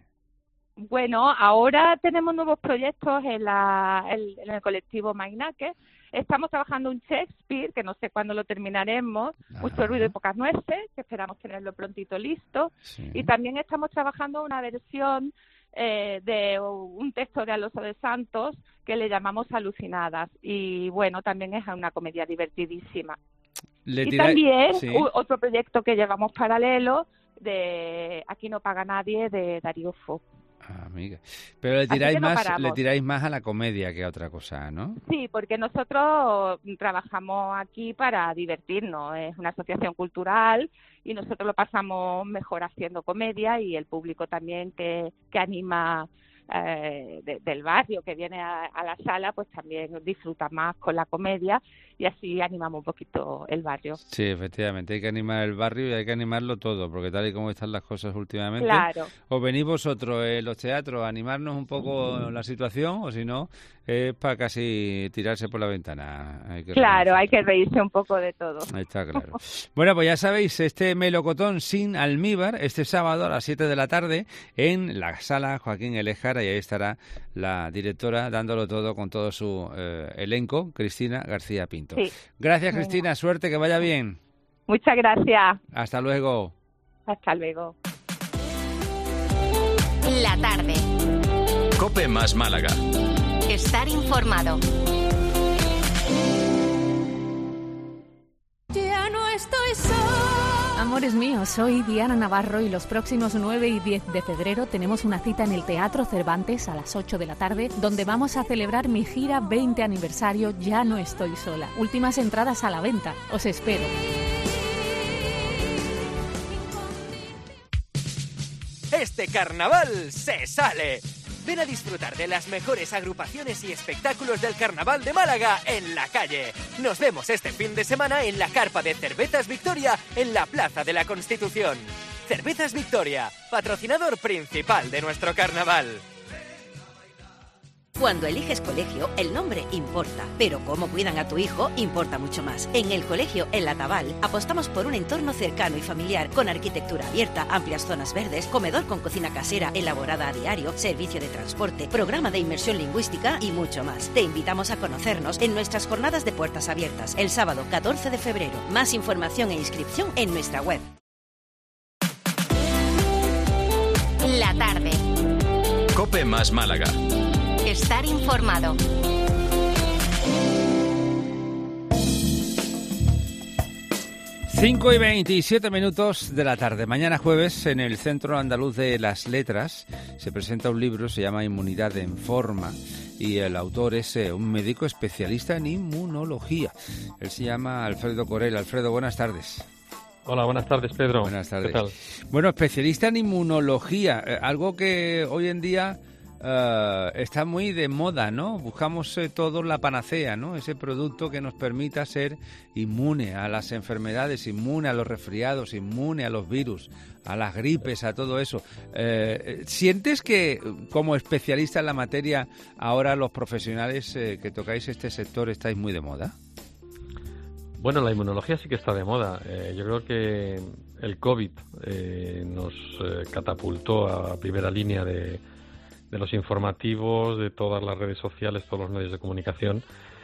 Bueno, ahora tenemos nuevos proyectos en, la, en, en el colectivo Mainaque. Estamos trabajando un Shakespeare, que no sé cuándo lo terminaremos, Ajá. Mucho ruido y pocas nueces, que esperamos tenerlo prontito listo. Sí. Y también estamos trabajando una versión eh, de un texto de Alonso de Santos que le llamamos Alucinadas. Y bueno, también es una comedia divertidísima. Le Y tira- también sí. u- otro proyecto que llevamos paralelo de Aquí no paga nadie, de Darío Fo. Ah, amiga. Pero le Así tiráis que no más, paramos. le tiráis más a la comedia que a otra cosa, ¿no? Sí, porque nosotros trabajamos aquí para divertirnos. Es una asociación cultural y nosotros lo pasamos mejor haciendo comedia y el público también que, que anima eh, de- del barrio, que viene a, a la sala, pues también disfruta más con la comedia y así animamos un poquito el barrio. Sí, efectivamente, hay que animar el barrio y hay que animarlo todo, porque tal y como están las cosas últimamente, Claro. o venís vosotros en los teatros a animarnos un poco la situación, o si no, es para casi tirarse por la ventana. Hay que Claro, hay que reírse un poco de todo. Está claro. Bueno, pues ya sabéis, este melocotón sin almíbar, este sábado a las siete de la tarde en la sala Joaquín Eléjar, y ahí estará la directora dándolo todo con todo su eh, elenco, Cristina García Pinto. Sí. Gracias, Venga. Cristina, suerte, que vaya bien. Muchas gracias. Hasta luego. Hasta luego. La tarde. Cope más Málaga. Estar informado. Ya no estoy sola. Amores míos, soy Diana Navarro y los próximos nueve y diez de febrero tenemos una cita en el Teatro Cervantes a las ocho de la tarde, donde vamos a celebrar mi gira veinte aniversario Ya no estoy sola. Últimas entradas a la venta. Os espero. Este carnaval se sale. Ven a disfrutar de las mejores agrupaciones y espectáculos del Carnaval de Málaga en la calle. Nos vemos este fin de semana en la carpa de Cervezas Victoria en la Plaza de la Constitución. Cervezas Victoria, patrocinador principal de nuestro carnaval. Cuando eliges colegio, el nombre importa, pero cómo cuidan a tu hijo importa mucho más. En el colegio El Lataval apostamos por un entorno cercano y familiar, con arquitectura abierta, amplias zonas verdes, comedor con cocina casera elaborada a diario, servicio de transporte, programa de inmersión lingüística y mucho más. Te invitamos a conocernos en nuestras jornadas de puertas abiertas, el sábado catorce de febrero. Más información e inscripción en nuestra web. La tarde. Cope más Málaga. Estar informado. cinco y veintisiete minutos de la tarde. Mañana jueves, en el Centro Andaluz de las Letras, se presenta un libro, se llama Inmunidad en Forma, y el autor es eh, un médico especialista en inmunología. Él se llama Alfredo Corel. Alfredo, buenas tardes. Hola, buenas tardes, Pedro. Buenas tardes. ¿Qué tal? Bueno, especialista en inmunología, eh, algo que hoy en día Uh, está muy de moda, ¿no? Buscamos eh, todos la panacea, ¿no? Ese producto que nos permita ser inmune a las enfermedades, inmune a los resfriados, inmune a los virus, a las gripes, a todo eso. Eh, ¿Sientes que, como especialista en la materia, ahora los profesionales eh, que tocáis este sector estáis muy de moda? Bueno, la inmunología sí que está de moda. Eh, yo creo que el COVID eh, nos eh, catapultó a primera línea de de los informativos, de todas las redes sociales, todos los medios de comunicación,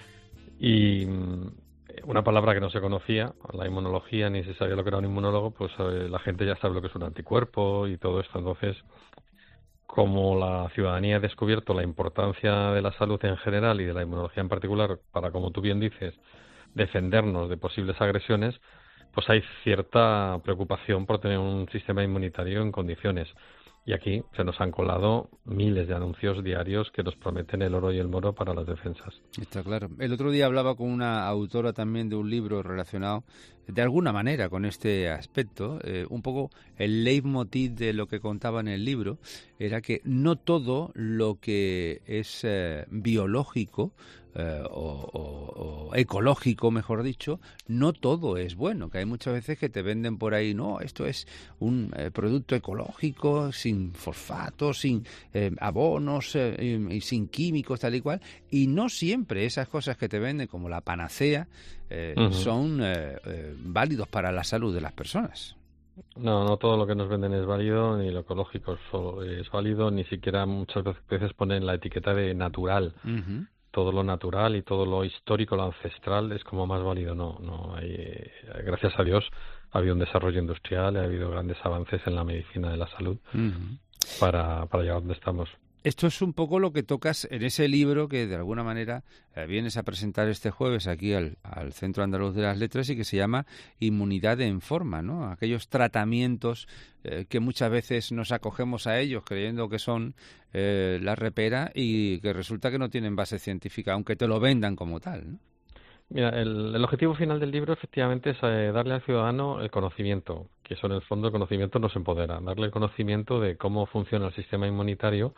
y una palabra que no se conocía, la inmunología, ni se sabía lo que era un inmunólogo, pues eh, la gente ya sabe lo que es un anticuerpo y todo esto. Entonces, como la ciudadanía ha descubierto la importancia de la salud en general y de la inmunología en particular para, como tú bien dices, defendernos de posibles agresiones, pues hay cierta preocupación por tener un sistema inmunitario en condiciones. Y aquí se nos han colado miles de anuncios diarios que nos prometen el oro y el moro para las defensas. Está claro. El otro día hablaba con una autora también de un libro relacionado de alguna manera con este aspecto. Eh, un poco el leitmotiv de lo que contaba en el libro era que no todo lo que es eh, biológico Eh, o, o, o ecológico, mejor dicho, no todo es bueno, que hay muchas veces que te venden por ahí, no, esto es un eh, producto ecológico, sin fosfatos, sin eh, abonos eh, y, y sin químicos, tal y cual, y no siempre esas cosas que te venden como la panacea eh, uh-huh. son eh, eh, válidos para la salud de las personas. No, no todo lo que nos venden es válido, ni lo ecológico es válido, ni siquiera muchas veces ponen la etiqueta de natural. Uh-huh. Todo lo natural y todo lo histórico, lo ancestral, es como más válido. No, no hay, eh, gracias a Dios ha habido un desarrollo industrial, ha habido grandes avances en la medicina de la salud uh-huh. para, para llegar donde estamos. Esto es un poco lo que tocas en ese libro que de alguna manera eh, vienes a presentar este jueves aquí al, al Centro Andaluz de las Letras y que se llama Inmunidad en Forma, ¿no? Aquellos tratamientos eh, que muchas veces nos acogemos a ellos creyendo que son eh, la repera y que resulta que no tienen base científica, aunque te lo vendan como tal, ¿no? Mira, el, el objetivo final del libro efectivamente es eh, darle al ciudadano el conocimiento, que eso en el fondo el conocimiento nos empodera, darle el conocimiento de cómo funciona el sistema inmunitario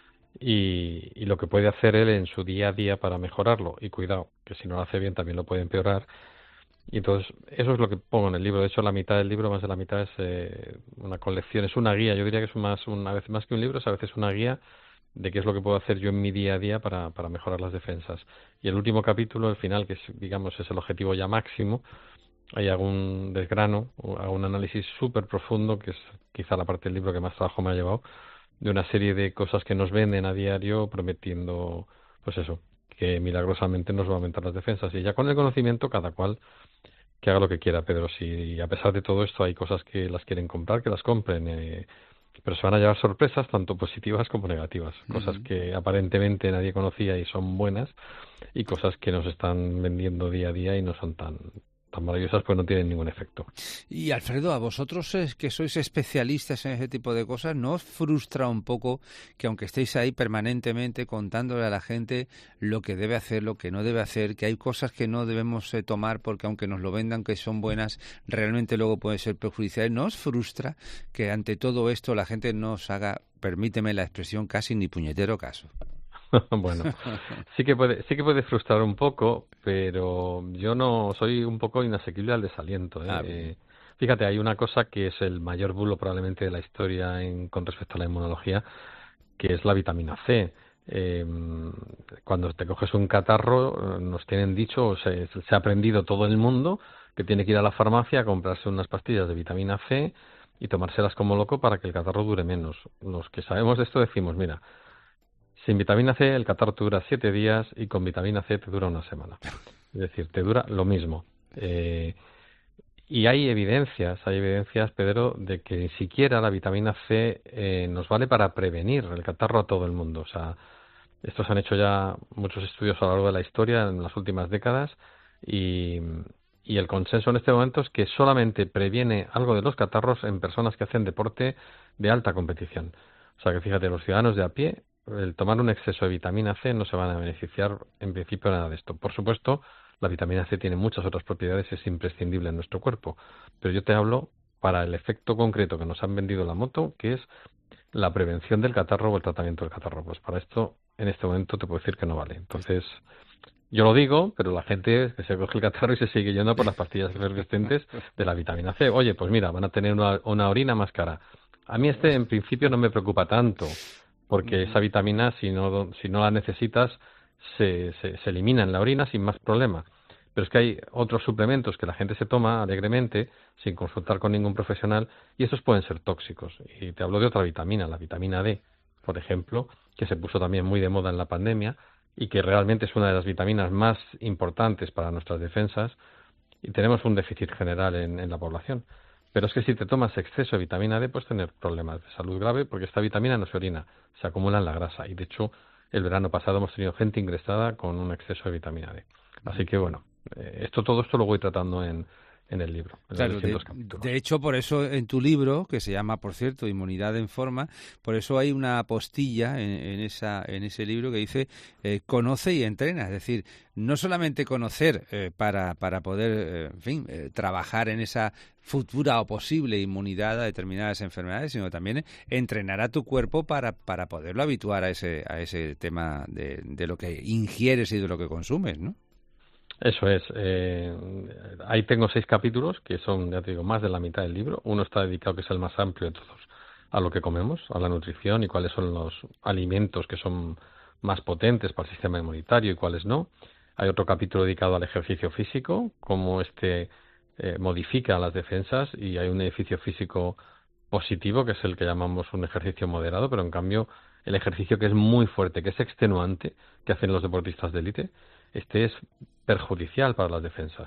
y, y lo que puede hacer él en su día a día para mejorarlo. Y cuidado, que si no lo hace bien también lo puede empeorar. Y entonces eso es lo que pongo en el libro. De hecho, la mitad del libro, más de la mitad, es eh, una colección, es una guía. Yo diría que es más una vez más que un libro, es a veces una guía de qué es lo que puedo hacer yo en mi día a día para, para mejorar las defensas. Y el último capítulo, el final, que es, digamos es el objetivo ya máximo, hay algún desgrano, algún análisis súper profundo, que es quizá la parte del libro que más trabajo me ha llevado, de una serie de cosas que nos venden a diario prometiendo, pues eso, que milagrosamente nos va a aumentar las defensas. Y ya con el conocimiento, cada cual que haga lo que quiera. Pero si a pesar de todo esto hay cosas que las quieren comprar, que las compren. Eh, pero se van a llevar sorpresas tanto positivas como negativas. Uh-huh. Cosas que aparentemente nadie conocía y son buenas, y cosas que nos están vendiendo día a día y no son tan tan maravillosas, pues no tienen ningún efecto. Y Alfredo, a vosotros es que sois especialistas en ese tipo de cosas, ¿no os frustra un poco que aunque estéis ahí permanentemente contándole a la gente lo que debe hacer, lo que no debe hacer, que hay cosas que no debemos eh, tomar porque aunque nos lo vendan que son buenas, realmente luego pueden ser perjudiciales? ¿No os frustra que ante todo esto la gente no os haga, permíteme la expresión, casi ni puñetero caso? Bueno, sí que puede, sí que puede frustrar un poco, pero yo no soy un poco inasequible al desaliento, ¿eh? Ah, Eh, fíjate, hay una cosa que es el mayor bulo probablemente de la historia en, con respecto a la inmunología, que es la vitamina C. Eh, cuando te coges un catarro, nos tienen dicho, o se, se ha aprendido todo el mundo, que tiene que ir a la farmacia a comprarse unas pastillas de vitamina C y tomárselas como loco para que el catarro dure menos. Los que sabemos de esto decimos, mira, sin vitamina C el catarro te dura siete días y con vitamina C te dura una semana. Es decir, te dura lo mismo. Eh, y hay evidencias, hay evidencias, Pedro, de que ni siquiera la vitamina C eh, nos vale para prevenir el catarro a todo el mundo. O sea, estos han hecho ya muchos estudios a lo largo de la historia en las últimas décadas y, y el consenso en este momento es que solamente previene algo de los catarros en personas que hacen deporte de alta competición. O sea que fíjate, los ciudadanos de a pie, el tomar un exceso de vitamina C no se van a beneficiar en principio nada de esto. Por supuesto, la vitamina C tiene muchas otras propiedades, es imprescindible en nuestro cuerpo. Pero yo te hablo para el efecto concreto que nos han vendido la moto, que es la prevención del catarro o el tratamiento del catarro. Pues para esto, en este momento te puedo decir que no vale. Entonces, yo lo digo, pero la gente que se coge el catarro y se sigue yendo por las pastillas efervescentes de la vitamina C. Oye, pues mira, van a tener una, una orina más cara. A mí este en principio no me preocupa tanto, porque esa vitamina, si no, si no la necesitas, se, se, se elimina en la orina sin más problema. Pero es que hay otros suplementos que la gente se toma alegremente, sin consultar con ningún profesional, y esos pueden ser tóxicos. Y te hablo de otra vitamina, la vitamina D, por ejemplo, que se puso también muy de moda en la pandemia, y que realmente es una de las vitaminas más importantes para nuestras defensas, y tenemos un déficit general en, en la población. Pero es que si te tomas exceso de vitamina D, puedes tener problemas de salud grave, porque esta vitamina no se orina, se acumula en la grasa. Y de hecho, el verano pasado hemos tenido gente ingresada con un exceso de vitamina D. Así que bueno, eh, esto todo esto lo voy tratando en, en el libro. En claro, de, de hecho, por eso en tu libro, que se llama, por cierto, Inmunidad en Forma, por eso hay una apostilla en, en, esa, en ese libro que dice eh, conoce y entrena. Es decir, no solamente conocer eh, para, para poder, eh, en fin, eh, trabajar en esa futura o posible inmunidad a determinadas enfermedades, sino también entrenar a tu cuerpo para, para poderlo habituar a ese, a ese tema de, de lo que ingieres y de lo que consumes, ¿no? Eso es. Eh, ahí tengo seis capítulos que son, ya te digo, más de la mitad del libro. Uno está dedicado, que es el más amplio de todos, a lo que comemos, a la nutrición y cuáles son los alimentos que son más potentes para el sistema inmunitario y cuáles no. Hay otro capítulo dedicado al ejercicio físico, cómo este eh, modifica las defensas, y hay un ejercicio físico positivo, que es el que llamamos un ejercicio moderado, pero en cambio el ejercicio que es muy fuerte, que es extenuante, que hacen los deportistas de élite, este es perjudicial para las defensas.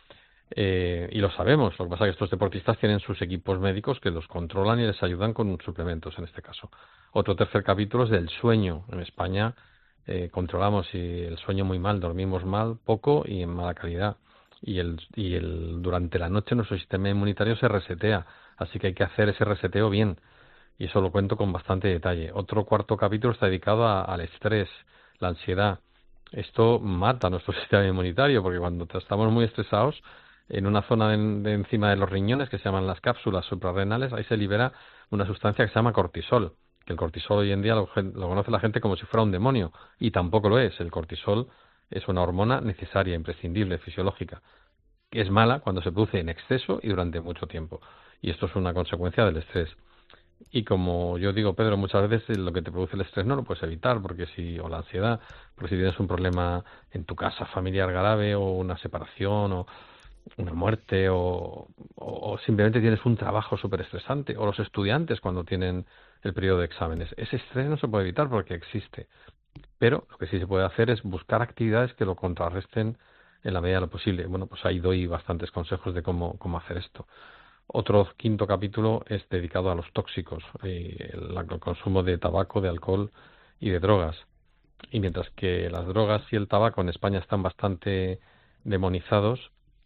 Eh, y lo sabemos, lo que pasa es que estos deportistas tienen sus equipos médicos que los controlan y les ayudan con suplementos en este caso. Otro tercer capítulo es del sueño. En España eh, controlamos y el sueño muy mal, dormimos mal, poco y en mala calidad. Y el, y el durante la noche nuestro sistema inmunitario se resetea, así que hay que hacer ese reseteo bien. Y eso lo cuento con bastante detalle. Otro cuarto capítulo está dedicado a, al estrés, la ansiedad. Esto mata nuestro sistema inmunitario, porque cuando estamos muy estresados, en una zona de, de encima de los riñones, que se llaman las cápsulas suprarrenales, ahí se libera una sustancia que se llama cortisol, que el cortisol hoy en día lo, lo conoce la gente como si fuera un demonio, y tampoco lo es. El cortisol es una hormona necesaria, imprescindible, fisiológica, que es mala cuando se produce en exceso y durante mucho tiempo, y esto es una consecuencia del estrés. Y como yo digo, Pedro, muchas veces lo que te produce el estrés no lo puedes evitar, porque si, o la ansiedad, porque si tienes un problema en tu casa familiar grave, o una separación, o una muerte, o, o, o simplemente tienes un trabajo súper estresante, o los estudiantes cuando tienen el periodo de exámenes, ese estrés no se puede evitar porque existe. Pero lo que sí se puede hacer es buscar actividades que lo contrarresten en la medida de lo posible. Bueno, pues ahí doy bastantes consejos de cómo, cómo hacer esto. Otro quinto capítulo es dedicado a los tóxicos, y el, el consumo de tabaco, de alcohol y de drogas. Y mientras que las drogas y el tabaco en España están bastante demonizados,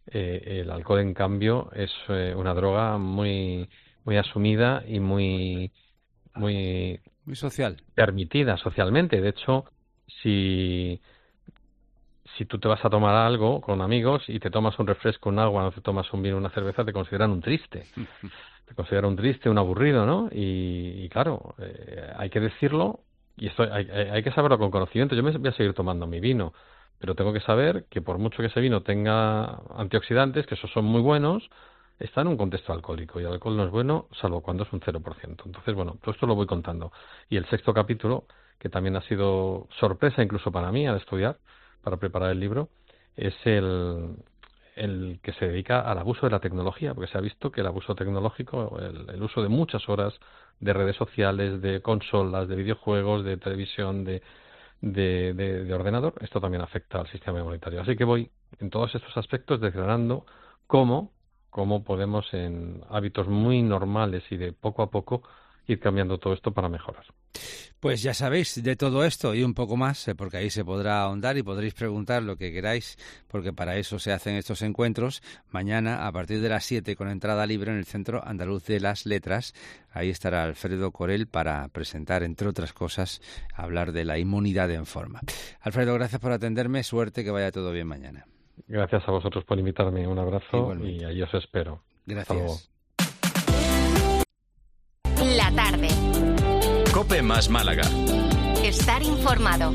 Eh, el alcohol, en cambio, es eh, una droga muy muy asumida y muy muy muy social, permitida socialmente. De hecho, si si tú te vas a tomar algo con amigos y te tomas un refresco, un agua, no te tomas un vino, una cerveza, te consideran un triste. Te consideran un triste, un aburrido, ¿no? Y, y claro, eh, hay que decirlo, y esto hay, hay que saberlo con conocimiento. Yo me voy a seguir tomando mi vino, pero tengo que saber que por mucho que ese vino tenga antioxidantes, que esos son muy buenos, está en un contexto alcohólico, y el alcohol no es bueno salvo cuando es un cero por ciento. Entonces, bueno, todo esto lo voy contando. Y el sexto capítulo, que también ha sido sorpresa incluso para mí al estudiar, para preparar el libro, es el, el que se dedica al abuso de la tecnología, porque se ha visto que el abuso tecnológico, el, el uso de muchas horas de redes sociales, de consolas, de videojuegos, de televisión, de De, de, de ordenador, esto también afecta al sistema inmunitario. Así que voy en todos estos aspectos desgranando cómo, cómo podemos en hábitos muy normales y de poco a poco ir cambiando todo esto para mejorar. Pues ya sabéis de todo esto y un poco más, porque ahí se podrá ahondar y podréis preguntar lo que queráis, porque para eso se hacen estos encuentros. Mañana, a partir de las siete, con entrada libre en el Centro Andaluz de las Letras, ahí estará Alfredo Corel para presentar, entre otras cosas, hablar de la inmunidad en forma. Alfredo, gracias por atenderme, suerte, que vaya todo bien mañana. Gracias a vosotros por invitarme, un abrazo. Igualmente. Y ahí os espero. Gracias. La tarde. COPE más Málaga. Estar informado.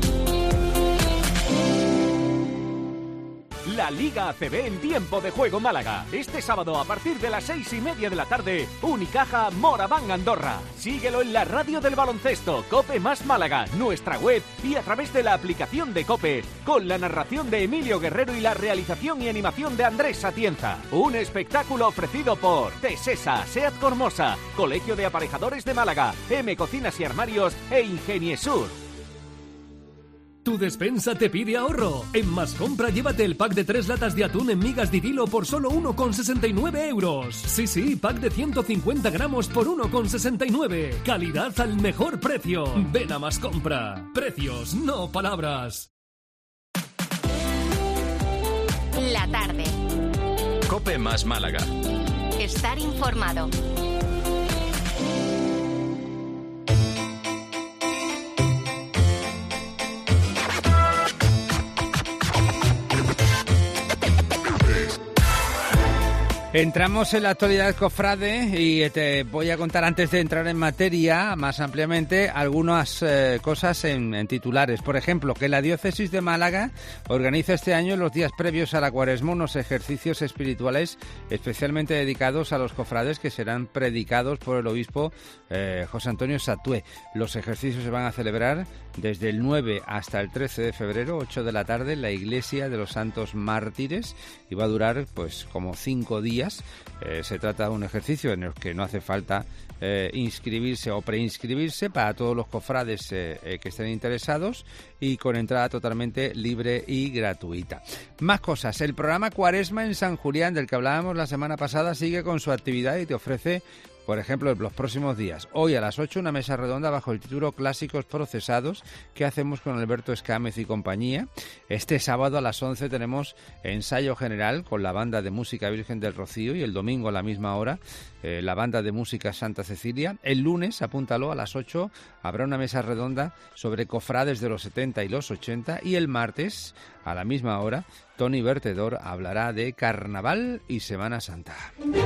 La Liga A C B en tiempo de juego Málaga. Este sábado a partir de las seis y media de la tarde, Unicaja Moraván Andorra. Síguelo en la radio del baloncesto, COPE más Málaga, nuestra web y a través de la aplicación de COPE, con la narración de Emilio Guerrero y la realización y animación de Andrés Atienza. Un espectáculo ofrecido por Tesesa, Seat Cormosa, Colegio de Aparejadores de Málaga, M Cocinas y Armarios e Ingeniesur. Tu despensa te pide ahorro. En Mascompra llévate el pack de tres latas de atún en migas de Dilo por solo uno con sesenta y nueve euros. Sí, sí, pack de ciento cincuenta gramos por uno con sesenta y nueve. Calidad al mejor precio. Ven a Mascompra. Precios, no palabras. La tarde. COPE más Málaga. Estar informado. Entramos en la actualidad cofrade y te voy a contar, antes de entrar en materia más ampliamente, algunas eh, cosas en, en titulares. Por ejemplo, que la Diócesis de Málaga organiza este año, en los días previos a la Cuaresma, unos ejercicios espirituales especialmente dedicados a los cofrades, que serán predicados por el obispo eh, José Antonio Satué. Los ejercicios se van a celebrar desde el nueve hasta el trece de febrero, ocho de la tarde, en la Iglesia de los Santos Mártires, y va a durar pues como cinco días. Eh, se trata de un ejercicio en el que no hace falta eh, inscribirse o preinscribirse para todos los cofrades eh, eh, que estén interesados, y con entrada totalmente libre y gratuita. Más cosas. El programa Cuaresma en San Julián, del que hablábamos la semana pasada, sigue con su actividad y te ofrece, por ejemplo, los próximos días. Hoy a las ocho, una mesa redonda bajo el título Clásicos Procesados. ¿Qué hacemos con Alberto Escámez y compañía? Este sábado a las once tenemos ensayo general con la Banda de Música Virgen del Rocío, y el domingo a la misma hora eh, la Banda de Música Santa Cecilia. El lunes, apúntalo, a las ocho habrá una mesa redonda sobre cofrades de los setenta y los ochenta, y el martes a la misma hora Tony Vertedor hablará de Carnaval y Semana Santa.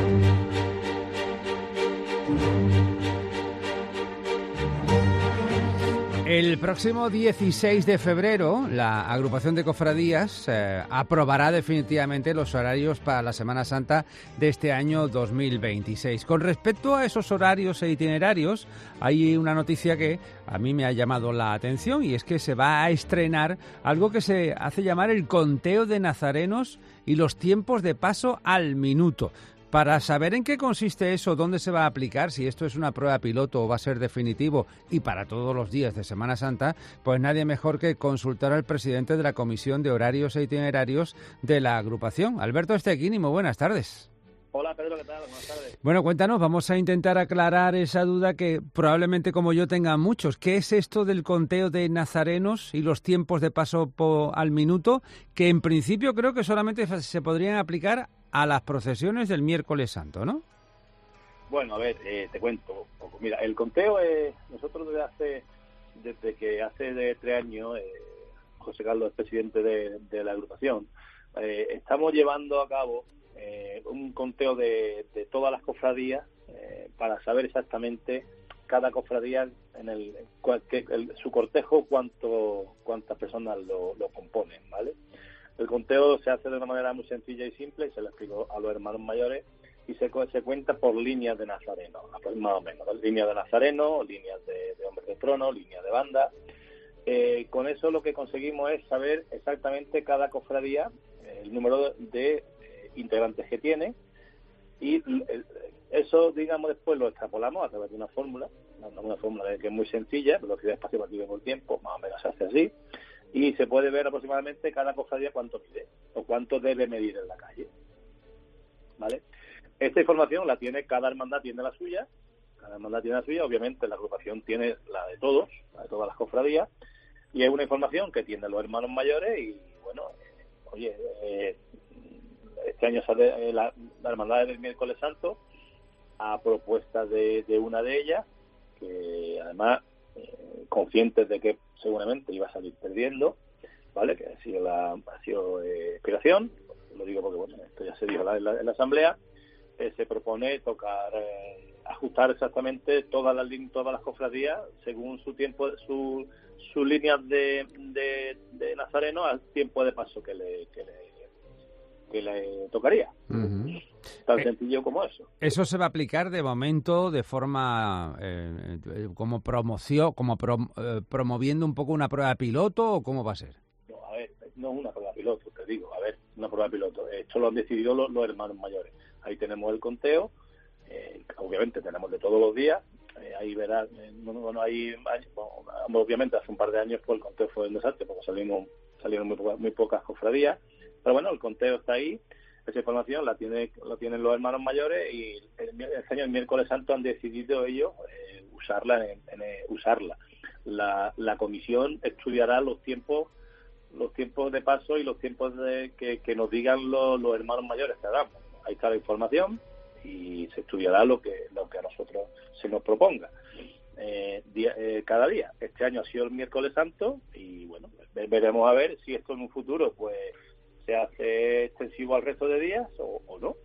El próximo dieciséis de febrero, la agrupación de cofradías eh, aprobará definitivamente los horarios para la Semana Santa de este año dos mil veintiséis. Con respecto a esos horarios e itinerarios, hay una noticia que a mí me ha llamado la atención, y es que se va a estrenar algo que se hace llamar el conteo de nazarenos y los tiempos de paso al minuto. Para saber en qué consiste eso, dónde se va a aplicar, si esto es una prueba piloto o va a ser definitivo y para todos los días de Semana Santa, pues nadie mejor que consultar al presidente de la Comisión de Horarios e Itinerarios de la agrupación, Alberto Estequini. Muy buenas tardes. Hola Pedro, ¿qué tal? Buenas tardes. Bueno, cuéntanos, vamos a intentar aclarar esa duda que probablemente como yo tengan muchos. ¿Qué es esto del conteo de nazarenos y los tiempos de paso po, al minuto, que en principio creo que solamente se podrían aplicar a las procesiones del miércoles santo, ¿no? Bueno, a ver, eh, te cuento un poco. Mira, el conteo, eh, nosotros desde hace, desde que hace de tres años, eh, José Carlos es presidente de, de la agrupación, eh, estamos llevando a cabo eh, un conteo de, de todas las cofradías eh, para saber exactamente cada cofradía en el, que, el su cortejo cuánto cuántas personas lo, lo componen, ¿vale? El conteo se hace de una manera muy sencilla y simple, y se lo explico a los hermanos mayores, y se, se cuenta por líneas de nazareno, más o menos, líneas de nazareno, líneas de, de hombres de trono, líneas de banda. Eh, con eso lo que conseguimos es saber exactamente cada cofradía, eh, el número de, de eh, integrantes que tiene, y eh, eso, digamos, después lo extrapolamos a través de una fórmula, una, una fórmula que es muy sencilla, velocidad espacio partido por tiempo, más o menos se hace así, y se puede ver aproximadamente cada cofradía cuánto mide, o cuánto debe medir en la calle, ¿vale? Esta información la tiene, cada hermandad tiene la suya, cada hermandad tiene la suya, obviamente la agrupación tiene la de todos, la de todas las cofradías, y es una información que tienen los hermanos mayores y, bueno, eh, oye, eh, este año sale la, la hermandad del miércoles santo a propuesta de, de una de ellas, que además, eh, conscientes de que seguramente iba a salir perdiendo, ¿vale? Que ha sido la ha sido eh, explicación, lo digo porque, bueno, esto ya se dijo en la, en la asamblea. Eh, se propone tocar, eh, ajustar exactamente todas las todas las cofradías según su tiempo, su sus líneas de, de, de nazareno al tiempo de paso que le que le, que le tocaría. Uh-huh. Tan eh, sencillo como eso. Eso se va a aplicar de momento de forma eh, como promoción, como pro, eh, promoviendo un poco una prueba piloto, ¿o cómo va a ser? No, a ver, no es una prueba piloto, te digo, a ver, una prueba piloto. Esto lo han decidido los, los hermanos mayores. Ahí tenemos el conteo, eh, obviamente tenemos de todos los días, eh, ahí verás, eh, no, no hay, bueno, obviamente hace un par de años pues el conteo fue un desastre porque salimos, salieron muy, poca, muy pocas cofradías, pero bueno, el conteo está ahí, esa información la tiene la tienen los hermanos mayores y el, el año el miércoles santo han decidido ellos eh, usarla, en, en, en, usarla. La, la comisión estudiará los tiempos los tiempos de paso y los tiempos de que, que nos digan los, los hermanos mayores que hagamos. Ahí está la información y se estudiará lo que lo que a nosotros se nos proponga eh, día, eh, cada día. Este año ha sido el miércoles santo y bueno, veremos a ver si esto en un futuro pues se hace extensivo al resto de días o, o no.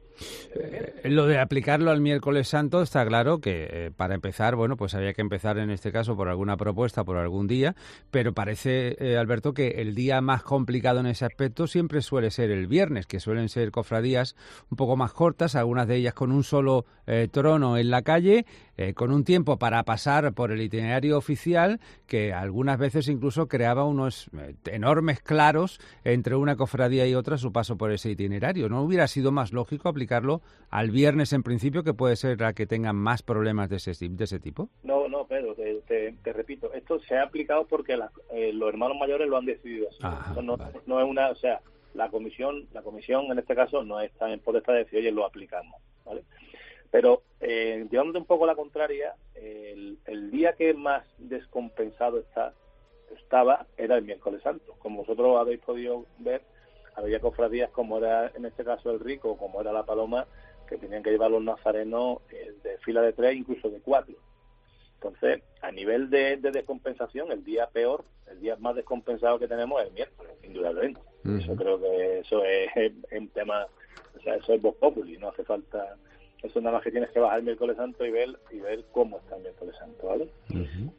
Eh, lo de aplicarlo al miércoles santo está claro que eh, para empezar, bueno, pues había que empezar en este caso por alguna propuesta, por algún día, pero parece, eh, Alberto, que el día más complicado en ese aspecto siempre suele ser el viernes, que suelen ser cofradías un poco más cortas, algunas de ellas con un solo eh, trono en la calle, eh, con un tiempo para pasar por el itinerario oficial, que algunas veces incluso creaba unos eh, enormes claros entre una cofradía y otra su paso por ese itinerario. ¿No hubiera sido más lógico aplicar aplicarlo al viernes en principio, que puede ser la que tenga más problemas de ese, de ese tipo? No, no, Pedro, te, te, te repito, esto se ha aplicado porque la, eh, los hermanos mayores lo han decidido así. Ajá, no, vale. no es una, o sea, la comisión, la comisión en este caso no está en potestad de decir, oye, lo aplicamos, ¿vale? Pero eh, llevándote un poco la contraria, el, el día que más descompensado está, estaba era el miércoles santo. Como vosotros habéis podido ver, había cofradías como era en este caso el Rico, como era la Paloma, que tenían que llevar los nazarenos eh, de fila de tres, incluso de cuatro. Entonces, a nivel de, de descompensación, el día peor, el día más descompensado que tenemos es el miércoles, indudablemente. Uh-huh. Eso creo que eso es un tema, o sea, eso es vox populi, no hace falta, eso nada más que tienes que bajar el miércoles santo y ver y ver cómo está el miércoles santo, ¿vale? Uh-huh.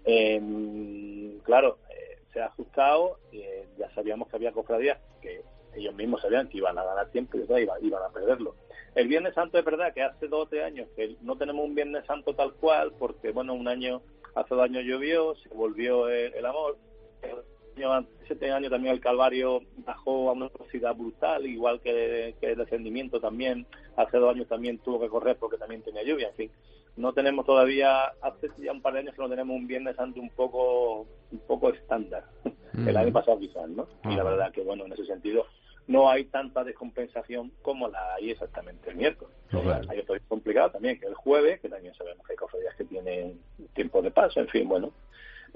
Eh, claro, eh, se ha ajustado, eh, ya sabíamos que había cofradías que ellos mismos sabían que iban a ganar tiempo y iban, iban a perderlo. El Viernes Santo es verdad que hace dos o tres años que no tenemos un Viernes Santo tal cual, porque bueno, un año, hace dos años llovió, se volvió el, el amor, este año también el Calvario bajó a una velocidad brutal, igual que, que el descendimiento también, hace dos años también tuvo que correr porque también tenía lluvia, en fin. No tenemos todavía, hace ya un par de años que no tenemos un Viernes Santo un poco un poco estándar, mm. el año pasado quizás, ¿no? Y uh-huh. la verdad que bueno, en ese sentido no hay tanta descompensación como la hay exactamente el miércoles. Uh-huh. Hay otro complicado también, que el jueves, que también sabemos que hay cofradías que tienen tiempo de paso, en fin, bueno,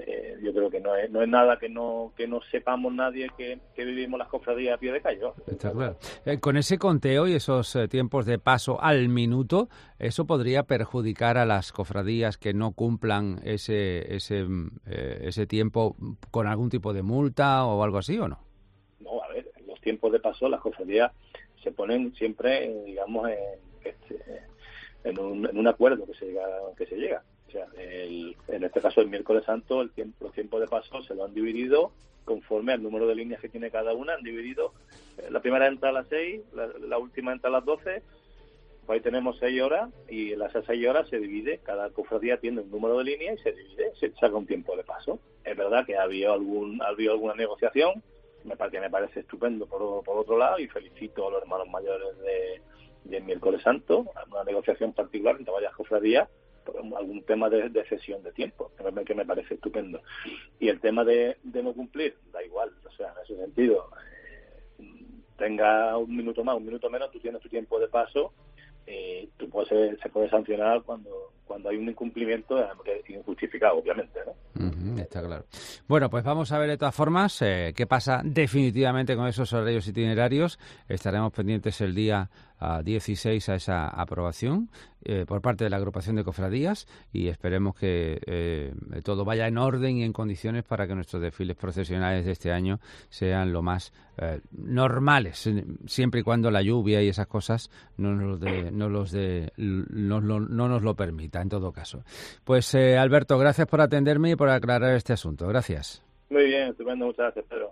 eh, yo creo que no es no es nada que no que no sepamos nadie que, que vivimos las cofradías a pie de calle. Está claro. Eh, con ese conteo y esos eh, tiempos de paso al minuto, ¿eso podría perjudicar a las cofradías que no cumplan ese ese eh, ese tiempo con algún tipo de multa o algo así, o no? No, a ver, los tiempos de paso, las cofradías se ponen siempre, eh, digamos, en, en, un, en un acuerdo que se llega, que se llega. O sea, el, en este caso el miércoles santo, el tiempo, los tiempos de paso se lo han dividido conforme al número de líneas que tiene cada una. Han dividido, eh, la primera entra a las seis, la, la última entra a las doce. Pues ahí tenemos seis horas y en las seis horas se divide, cada cofradía tiene un número de líneas y se divide, se saca un tiempo de paso. Es verdad que ha habido algún ha habido alguna negociación, me parece, me parece estupendo por, por otro lado, y felicito a los hermanos mayores de, de miércoles santo, una negociación particular entre varias cofradías, algún tema de, de cesión de tiempo, que me, que me parece estupendo. Y el tema de, de no cumplir, da igual, o sea, en ese sentido, eh, tenga un minuto más, un minuto menos, tú tienes tu tiempo de paso, eh, tú puedes, se puede sancionar cuando cuando hay un incumplimiento injustificado, obviamente, ¿no? Uh-huh, está claro. Bueno, pues vamos a ver de todas formas eh, qué pasa definitivamente con esos horarios itinerarios. Estaremos pendientes el día uh, dieciséis a esa aprobación eh, por parte de la agrupación de cofradías y esperemos que eh, todo vaya en orden y en condiciones para que nuestros desfiles procesionales de este año sean lo más eh, normales, siempre y cuando la lluvia y esas cosas no nos, de, no los de, no, no, no nos lo permitan. En todo caso. Pues eh, Alberto, gracias por atenderme y por aclarar este asunto. Gracias. Muy bien, estupendo. Muchas gracias, Pedro.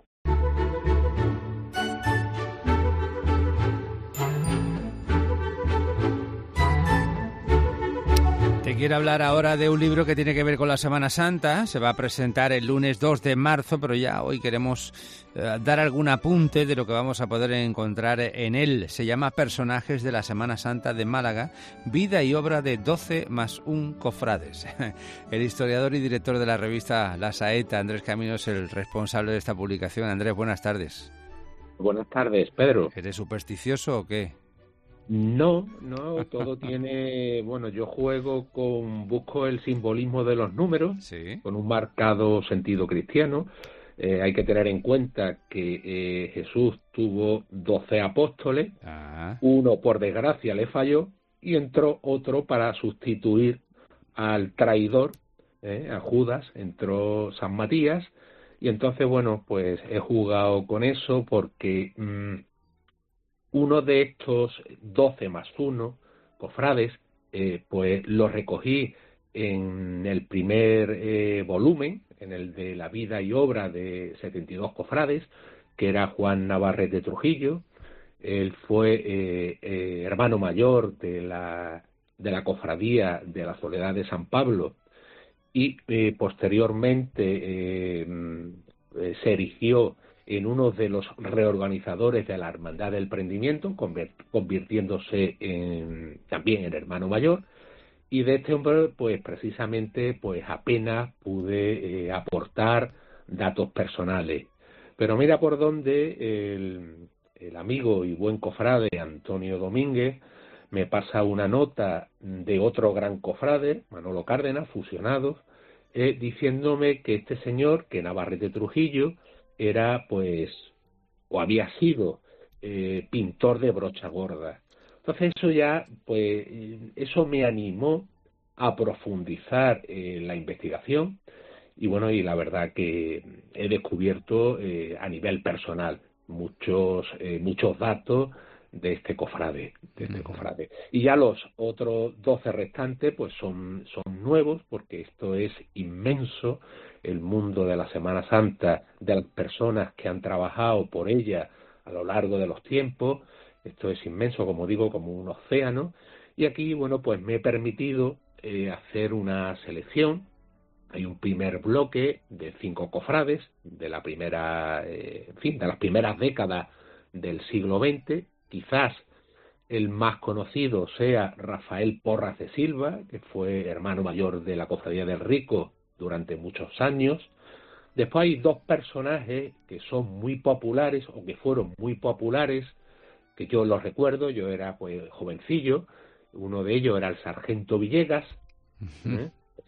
Te quiero hablar ahora de un libro que tiene que ver con la Semana Santa. Se va a presentar el lunes dos de marzo, pero ya hoy queremos eh, dar algún apunte de lo que vamos a poder encontrar en él. Se llama Personajes de la Semana Santa de Málaga, vida y obra de doce más un cofrades. El historiador y director de la revista La Saeta, Andrés Camino, es el responsable de esta publicación. Andrés, buenas tardes. Buenas tardes, Pedro. ¿Eres supersticioso o qué? No, no, todo tiene, bueno, yo juego con, busco el simbolismo de los números, sí, con un marcado sentido cristiano. Eh, hay que tener en cuenta que eh, Jesús tuvo doce apóstoles, ah. uno por desgracia le falló y entró otro para sustituir al traidor, eh, a Judas, entró San Matías, y entonces, bueno, pues he jugado con eso porque Mmm, uno de estos doce más uno cofrades, eh, pues lo recogí en el primer eh, volumen, en el de la vida y obra de setenta y dos cofrades, que era Juan Navarrete Trujillo. Él fue eh, eh, hermano mayor de la, de la cofradía de la Soledad de San Pablo y eh, posteriormente eh, eh, se erigió en uno de los reorganizadores de la Hermandad del Prendimiento, convirtiéndose en, también en hermano mayor, y de este hombre, pues precisamente, pues apenas pude eh, aportar datos personales. Pero mira por dónde el, el amigo y buen cofrade Antonio Domínguez me pasa una nota de otro gran cofrade, Manolo Cárdenas, fusionados, eh, diciéndome que este señor, que Navarrete Trujillo, era pues o había sido eh, pintor de brocha gorda. Entonces eso ya pues eso me animó a profundizar en la investigación y bueno, y la verdad que he descubierto eh, a nivel personal muchos eh, muchos datos de este cofrade, de este cofrade. Y ya los otros doce restantes pues son son nuevos porque esto es inmenso. El mundo de la Semana Santa, de las personas que han trabajado por ella a lo largo de los tiempos. Esto es inmenso, como digo, como un océano. Y aquí, bueno, pues me he permitido eh, hacer una selección. Hay un primer bloque de cinco cofrades de la primera, eh, en fin, de las primeras décadas del siglo veinte. Quizás el más conocido sea Rafael Porras de Silva, que fue hermano mayor de la Cofradía del Rico durante muchos años. Después hay dos personajes que son muy populares o que fueron muy populares, que yo los recuerdo, yo era pues jovencillo. Uno de ellos era el sargento Villegas, ¿eh?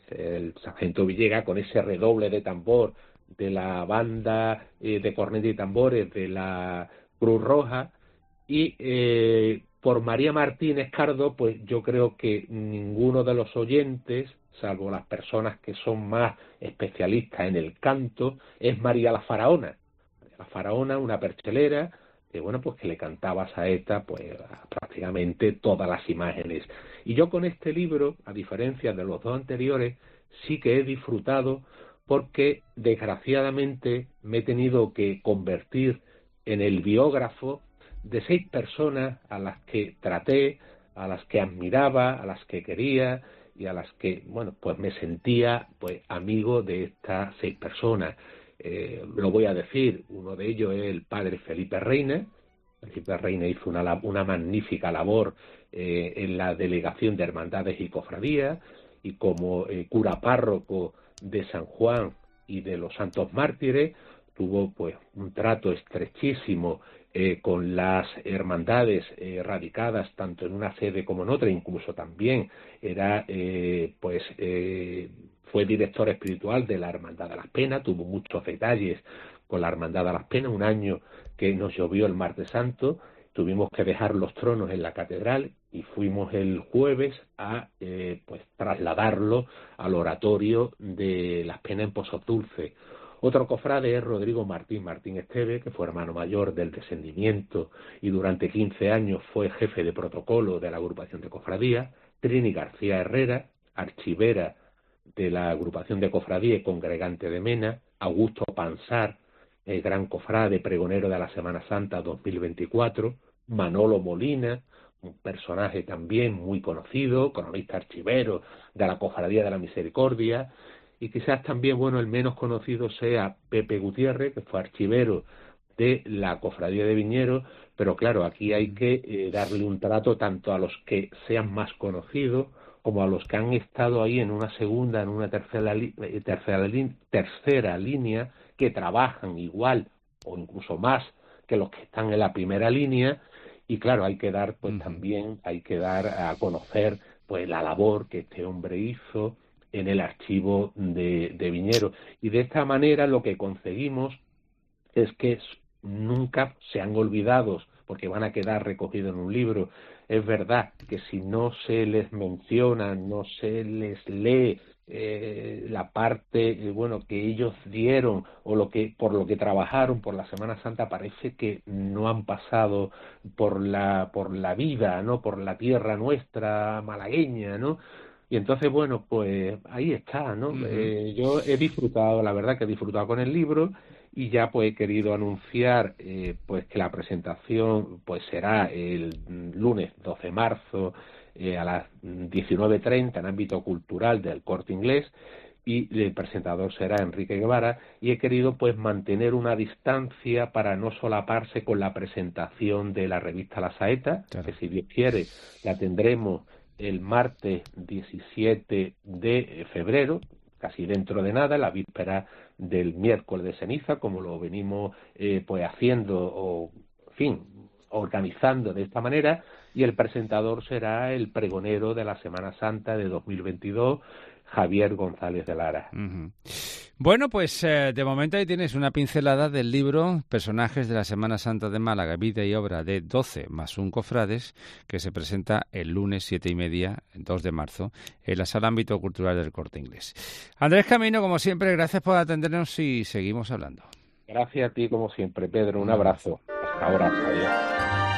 el sargento Villegas, con ese redoble de tambor de la banda eh, de cornetas y tambores de la Cruz Roja, y eh, por María Martínez Cardo, pues yo creo que ninguno de los oyentes, salvo las personas que son más especialistas en el canto, es María la Faraona. María la Faraona, una perchelera, que bueno, pues que le cantaba a saeta pues a prácticamente todas las imágenes. Y yo con este libro, a diferencia de los dos anteriores, sí que he disfrutado, porque desgraciadamente me he tenido que convertir en el biógrafo de seis personas a las que traté, a las que admiraba, a las que quería y a las que, bueno, pues me sentía pues amigo de estas seis personas. Eh, lo voy a decir, uno de ellos es el padre Felipe Reina. Felipe Reina hizo una, una magnífica labor eh, en la Delegación de Hermandades y Cofradías, y como eh, cura párroco de San Juan y de los Santos Mártires, tuvo pues un trato estrechísimo eh, con las hermandades eh, radicadas tanto en una sede como en otra, incluso también era eh, pues eh, fue director espiritual de la Hermandad de las Penas, tuvo muchos detalles con la Hermandad de las Penas. Un año que nos llovió el Martes Santo, tuvimos que dejar los tronos en la catedral y fuimos el jueves a eh, pues trasladarlo al oratorio de las Penas en Pozos Dulces. Otro cofrade es Rodrigo Martín Martín Esteve, que fue hermano mayor del Descendimiento y durante quince años fue jefe de protocolo de la agrupación de cofradías. Trini García Herrera, archivera de la agrupación de cofradía y congregante de Mena. Augusto Pansar, el gran cofrade pregonero de la Semana Santa dos mil veinticuatro. Manolo Molina, un personaje también muy conocido, cronista archivero de la Cofradía de la Misericordia. Y quizás también, bueno, el menos conocido sea Pepe Gutiérrez, que fue archivero de la Cofradía de Viñeros, pero claro, aquí hay que eh, darle un trato tanto a los que sean más conocidos como a los que han estado ahí en una segunda, en una tercera, li tercera, li tercera línea, que trabajan igual o incluso más que los que están en la primera línea. Y claro, hay que dar, pues uh-huh. también hay que dar a conocer pues la labor que este hombre hizo en el archivo de, de Viñeros. Y de esta manera lo que conseguimos es que nunca sean olvidados, porque van a quedar recogidos en un libro. Es verdad que si no se les menciona, no se les lee eh, la parte eh, bueno que ellos dieron o lo que por lo que trabajaron por la Semana Santa, parece que no han pasado por la por la vida, ¿no? Por la tierra nuestra malagueña, ¿no? Y entonces, bueno, pues ahí está, ¿no? Uh-huh. eh, yo he disfrutado, la verdad que he disfrutado con el libro, y ya pues he querido anunciar eh, pues que la presentación pues será el lunes doce de marzo eh, a las diecinueve treinta en ámbito cultural del Corte Inglés, y el presentador será Enrique Guevara, y he querido pues mantener una distancia para no solaparse con la presentación de la revista La Saeta, claro. que si Dios quiere la tendremos el martes diecisiete de febrero, casi dentro de nada, la víspera del miércoles de ceniza, como lo venimos eh, pues haciendo o, en fin, organizando de esta manera, y el presentador será el pregonero de la Semana Santa de dos mil veintidós, Javier González de Lara. Uh-huh. Bueno, pues eh, de momento ahí tienes una pincelada del libro Personajes de la Semana Santa de Málaga, vida y obra de doce más un cofrades, que se presenta el lunes siete y media, dos de marzo, en la Sala Ámbito Cultural del Corte Inglés. Andrés Camino, como siempre, gracias por atendernos y seguimos hablando. Gracias a ti, como siempre, Pedro. Un abrazo. Hasta ahora. Adiós.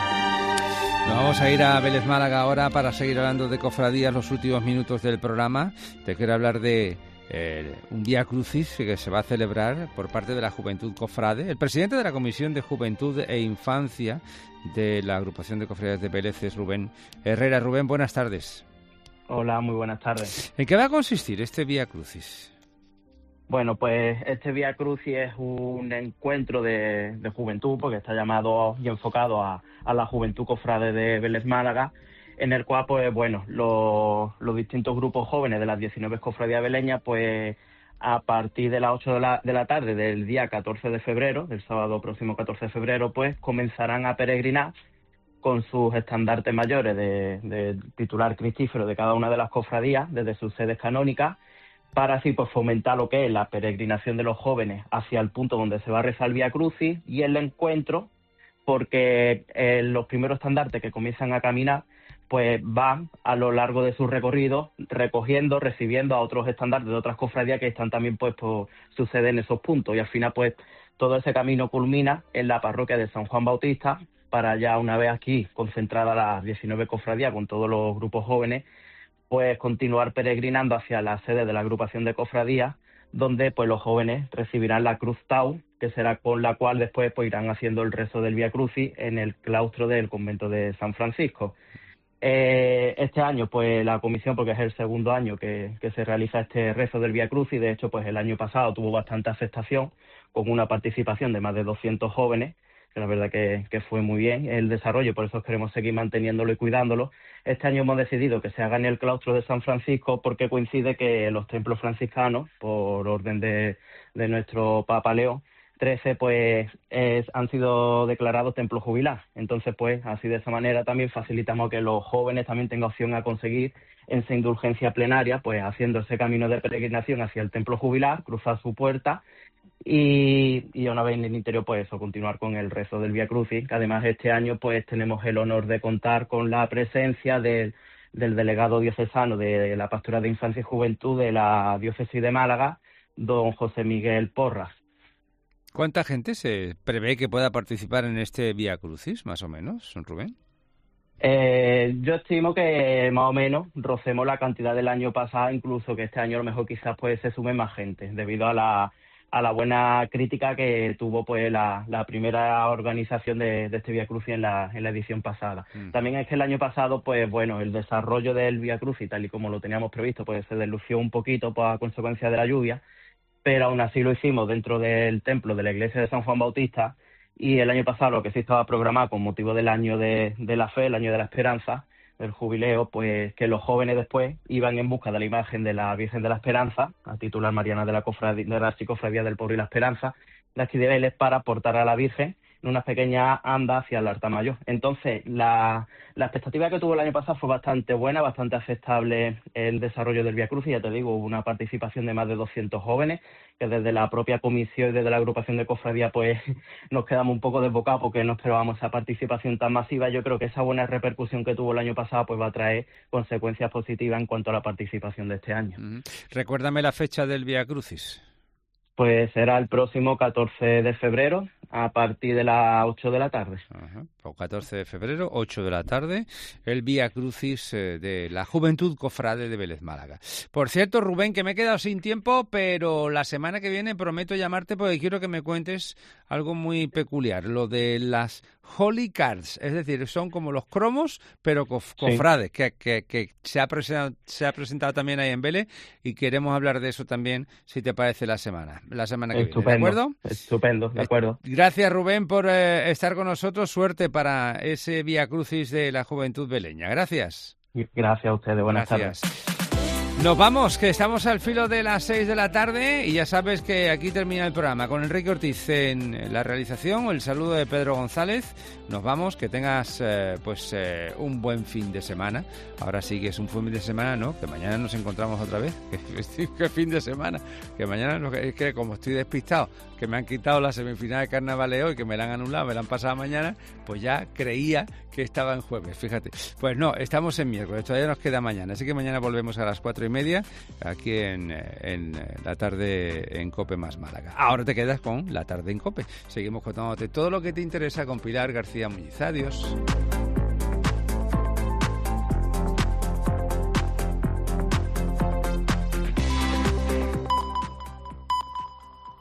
Nos vamos a ir a Vélez Málaga ahora para seguir hablando de cofradías los últimos minutos del programa. Te quiero hablar de eh, un Vía Crucis que se va a celebrar por parte de la Juventud Cofrade. El presidente de la Comisión de Juventud e Infancia de la Agrupación de Cofradías de Vélez es Rubén Herrera. Rubén, buenas tardes. Hola, muy buenas tardes. ¿En qué va a consistir este Vía Crucis? Bueno, pues este Vía Crucis es un encuentro de, de juventud, porque está llamado y enfocado a, a la Juventud Cofrade de Vélez Málaga, en el cual, pues bueno, los, los distintos grupos jóvenes de las diecinueve cofradías veleñas, pues a partir de las ocho de la, de la tarde del día catorce de febrero, del sábado próximo catorce de febrero, pues comenzarán a peregrinar con sus estandartes mayores de, de titular cristífero de cada una de las cofradías, desde sus sedes canónicas, para así pues fomentar lo que es la peregrinación de los jóvenes hacia el punto donde se va a rezar el Vía Crucis y el encuentro, porque eh, los primeros estandartes que comienzan a caminar pues van a lo largo de su recorrido recogiendo, recibiendo a otros estandartes de otras cofradías que están también pues por suceder en esos puntos, y al final pues todo ese camino culmina en la parroquia de San Juan Bautista, para ya una vez aquí concentrada las diecinueve cofradías con todos los grupos jóvenes, pues continuar peregrinando hacia la sede de la agrupación de cofradías, donde pues los jóvenes recibirán la Cruz Tau, que será con la cual después pues irán haciendo el rezo del Vía Crucis en el claustro del convento de San Francisco. Eh, este año pues la comisión, porque es el segundo año que, que se realiza este rezo del Vía Crucis, de hecho pues el año pasado tuvo bastante aceptación, con una participación de más de doscientos jóvenes, que la verdad que, que fue muy bien el desarrollo, por eso queremos seguir manteniéndolo y cuidándolo. Este año hemos decidido que se haga en el claustro de San Francisco porque coincide que los templos franciscanos, por orden de, de nuestro Papa León trece, pues es, han sido declarados templos jubilados. Entonces, pues así de esa manera también facilitamos que los jóvenes también tengan opción a conseguir en esa indulgencia plenaria, pues haciendo ese camino de peregrinación hacia el templo jubilar, cruzar su puerta y, y una vez en el interior, pues eso, continuar con el rezo del Vía Crucis, que además este año pues tenemos el honor de contar con la presencia del, del delegado diocesano de la Pastoral de Infancia y Juventud de la Diócesis de Málaga, don José Miguel Porras. ¿Cuánta gente se prevé que pueda participar en este Vía Crucis, más o menos, Rubén? Eh, yo estimo que más o menos rocemos la cantidad del año pasado, incluso que este año a lo mejor quizás pues se sume más gente, debido a la a la buena crítica que tuvo pues la, la primera organización de, de este Vía Crucis en la, en la edición pasada. Mm. También es que el año pasado, pues bueno, el desarrollo del Vía Crucis, tal y como lo teníamos previsto, pues se deslució un poquito por consecuencia de la lluvia, pero aún así lo hicimos dentro del templo de la iglesia de San Juan Bautista, y el año pasado lo que sí estaba programado con motivo del año de, de la fe, el año de la esperanza, del jubileo, pues que los jóvenes después iban en busca de la imagen de la Virgen de la Esperanza, a titular mariana de la cofradía, de la Archicofradía del Pobre y la Esperanza, de aquí de Vélez, para portar a la Virgen en una pequeña anda hacia el altar mayor. Entonces, la, la expectativa que tuvo el año pasado fue bastante buena, bastante aceptable el desarrollo del Vía Crucis. Ya te digo, hubo una participación de más de doscientos jóvenes, que desde la propia comisión y desde la agrupación de cofradía pues nos quedamos un poco desbocados porque no esperábamos esa participación tan masiva. Yo creo que esa buena repercusión que tuvo el año pasado pues va a traer consecuencias positivas en cuanto a la participación de este año. Mm. Recuérdame la fecha del Vía Crucis. Pues será el próximo catorce de febrero a partir de las ocho de la tarde. Ajá. O catorce de febrero, ocho de la tarde, el Vía Crucis eh, de la Juventud Cofrade de Vélez Málaga. Por cierto, Rubén, que me he quedado sin tiempo, pero la semana que viene prometo llamarte porque quiero que me cuentes algo muy peculiar, lo de las Holy Cards, es decir, son como los cromos, pero cof- cofrades, sí. que, que, que se, ha presentado, se ha presentado también ahí en Vélez y queremos hablar de eso también, si te parece, la semana, la semana que Estupendo. viene, ¿de acuerdo? Estupendo, de acuerdo. Gracias, Rubén, por eh, estar con nosotros. Suerte para ese Vía Crucis de la Juventud Veleña. Gracias. Gracias a ustedes. Buenas Gracias. tardes. Nos vamos, que estamos al filo de las seis de la tarde y ya sabes que aquí termina el programa con Enrique Ortiz en la realización, el saludo de Pedro González. Nos vamos, que tengas eh, pues eh, un buen fin de semana. Ahora sí que es un fin de semana, ¿no? Que mañana nos encontramos otra vez. ¿Qué fin de semana? Que mañana, no, es que como estoy despistado, que me han quitado la semifinal de Carnavaleo y que me la han anulado, me la han pasado mañana, pues ya creía que estaba en jueves, fíjate. Pues no, estamos en miércoles, todavía nos queda mañana, así que mañana volvemos a las cuatro y media aquí en, en la tarde en COPE más Málaga. Ahora te quedas con la tarde en COPE. Seguimos contándote todo lo que te interesa con Pilar García Muñiz. Adiós.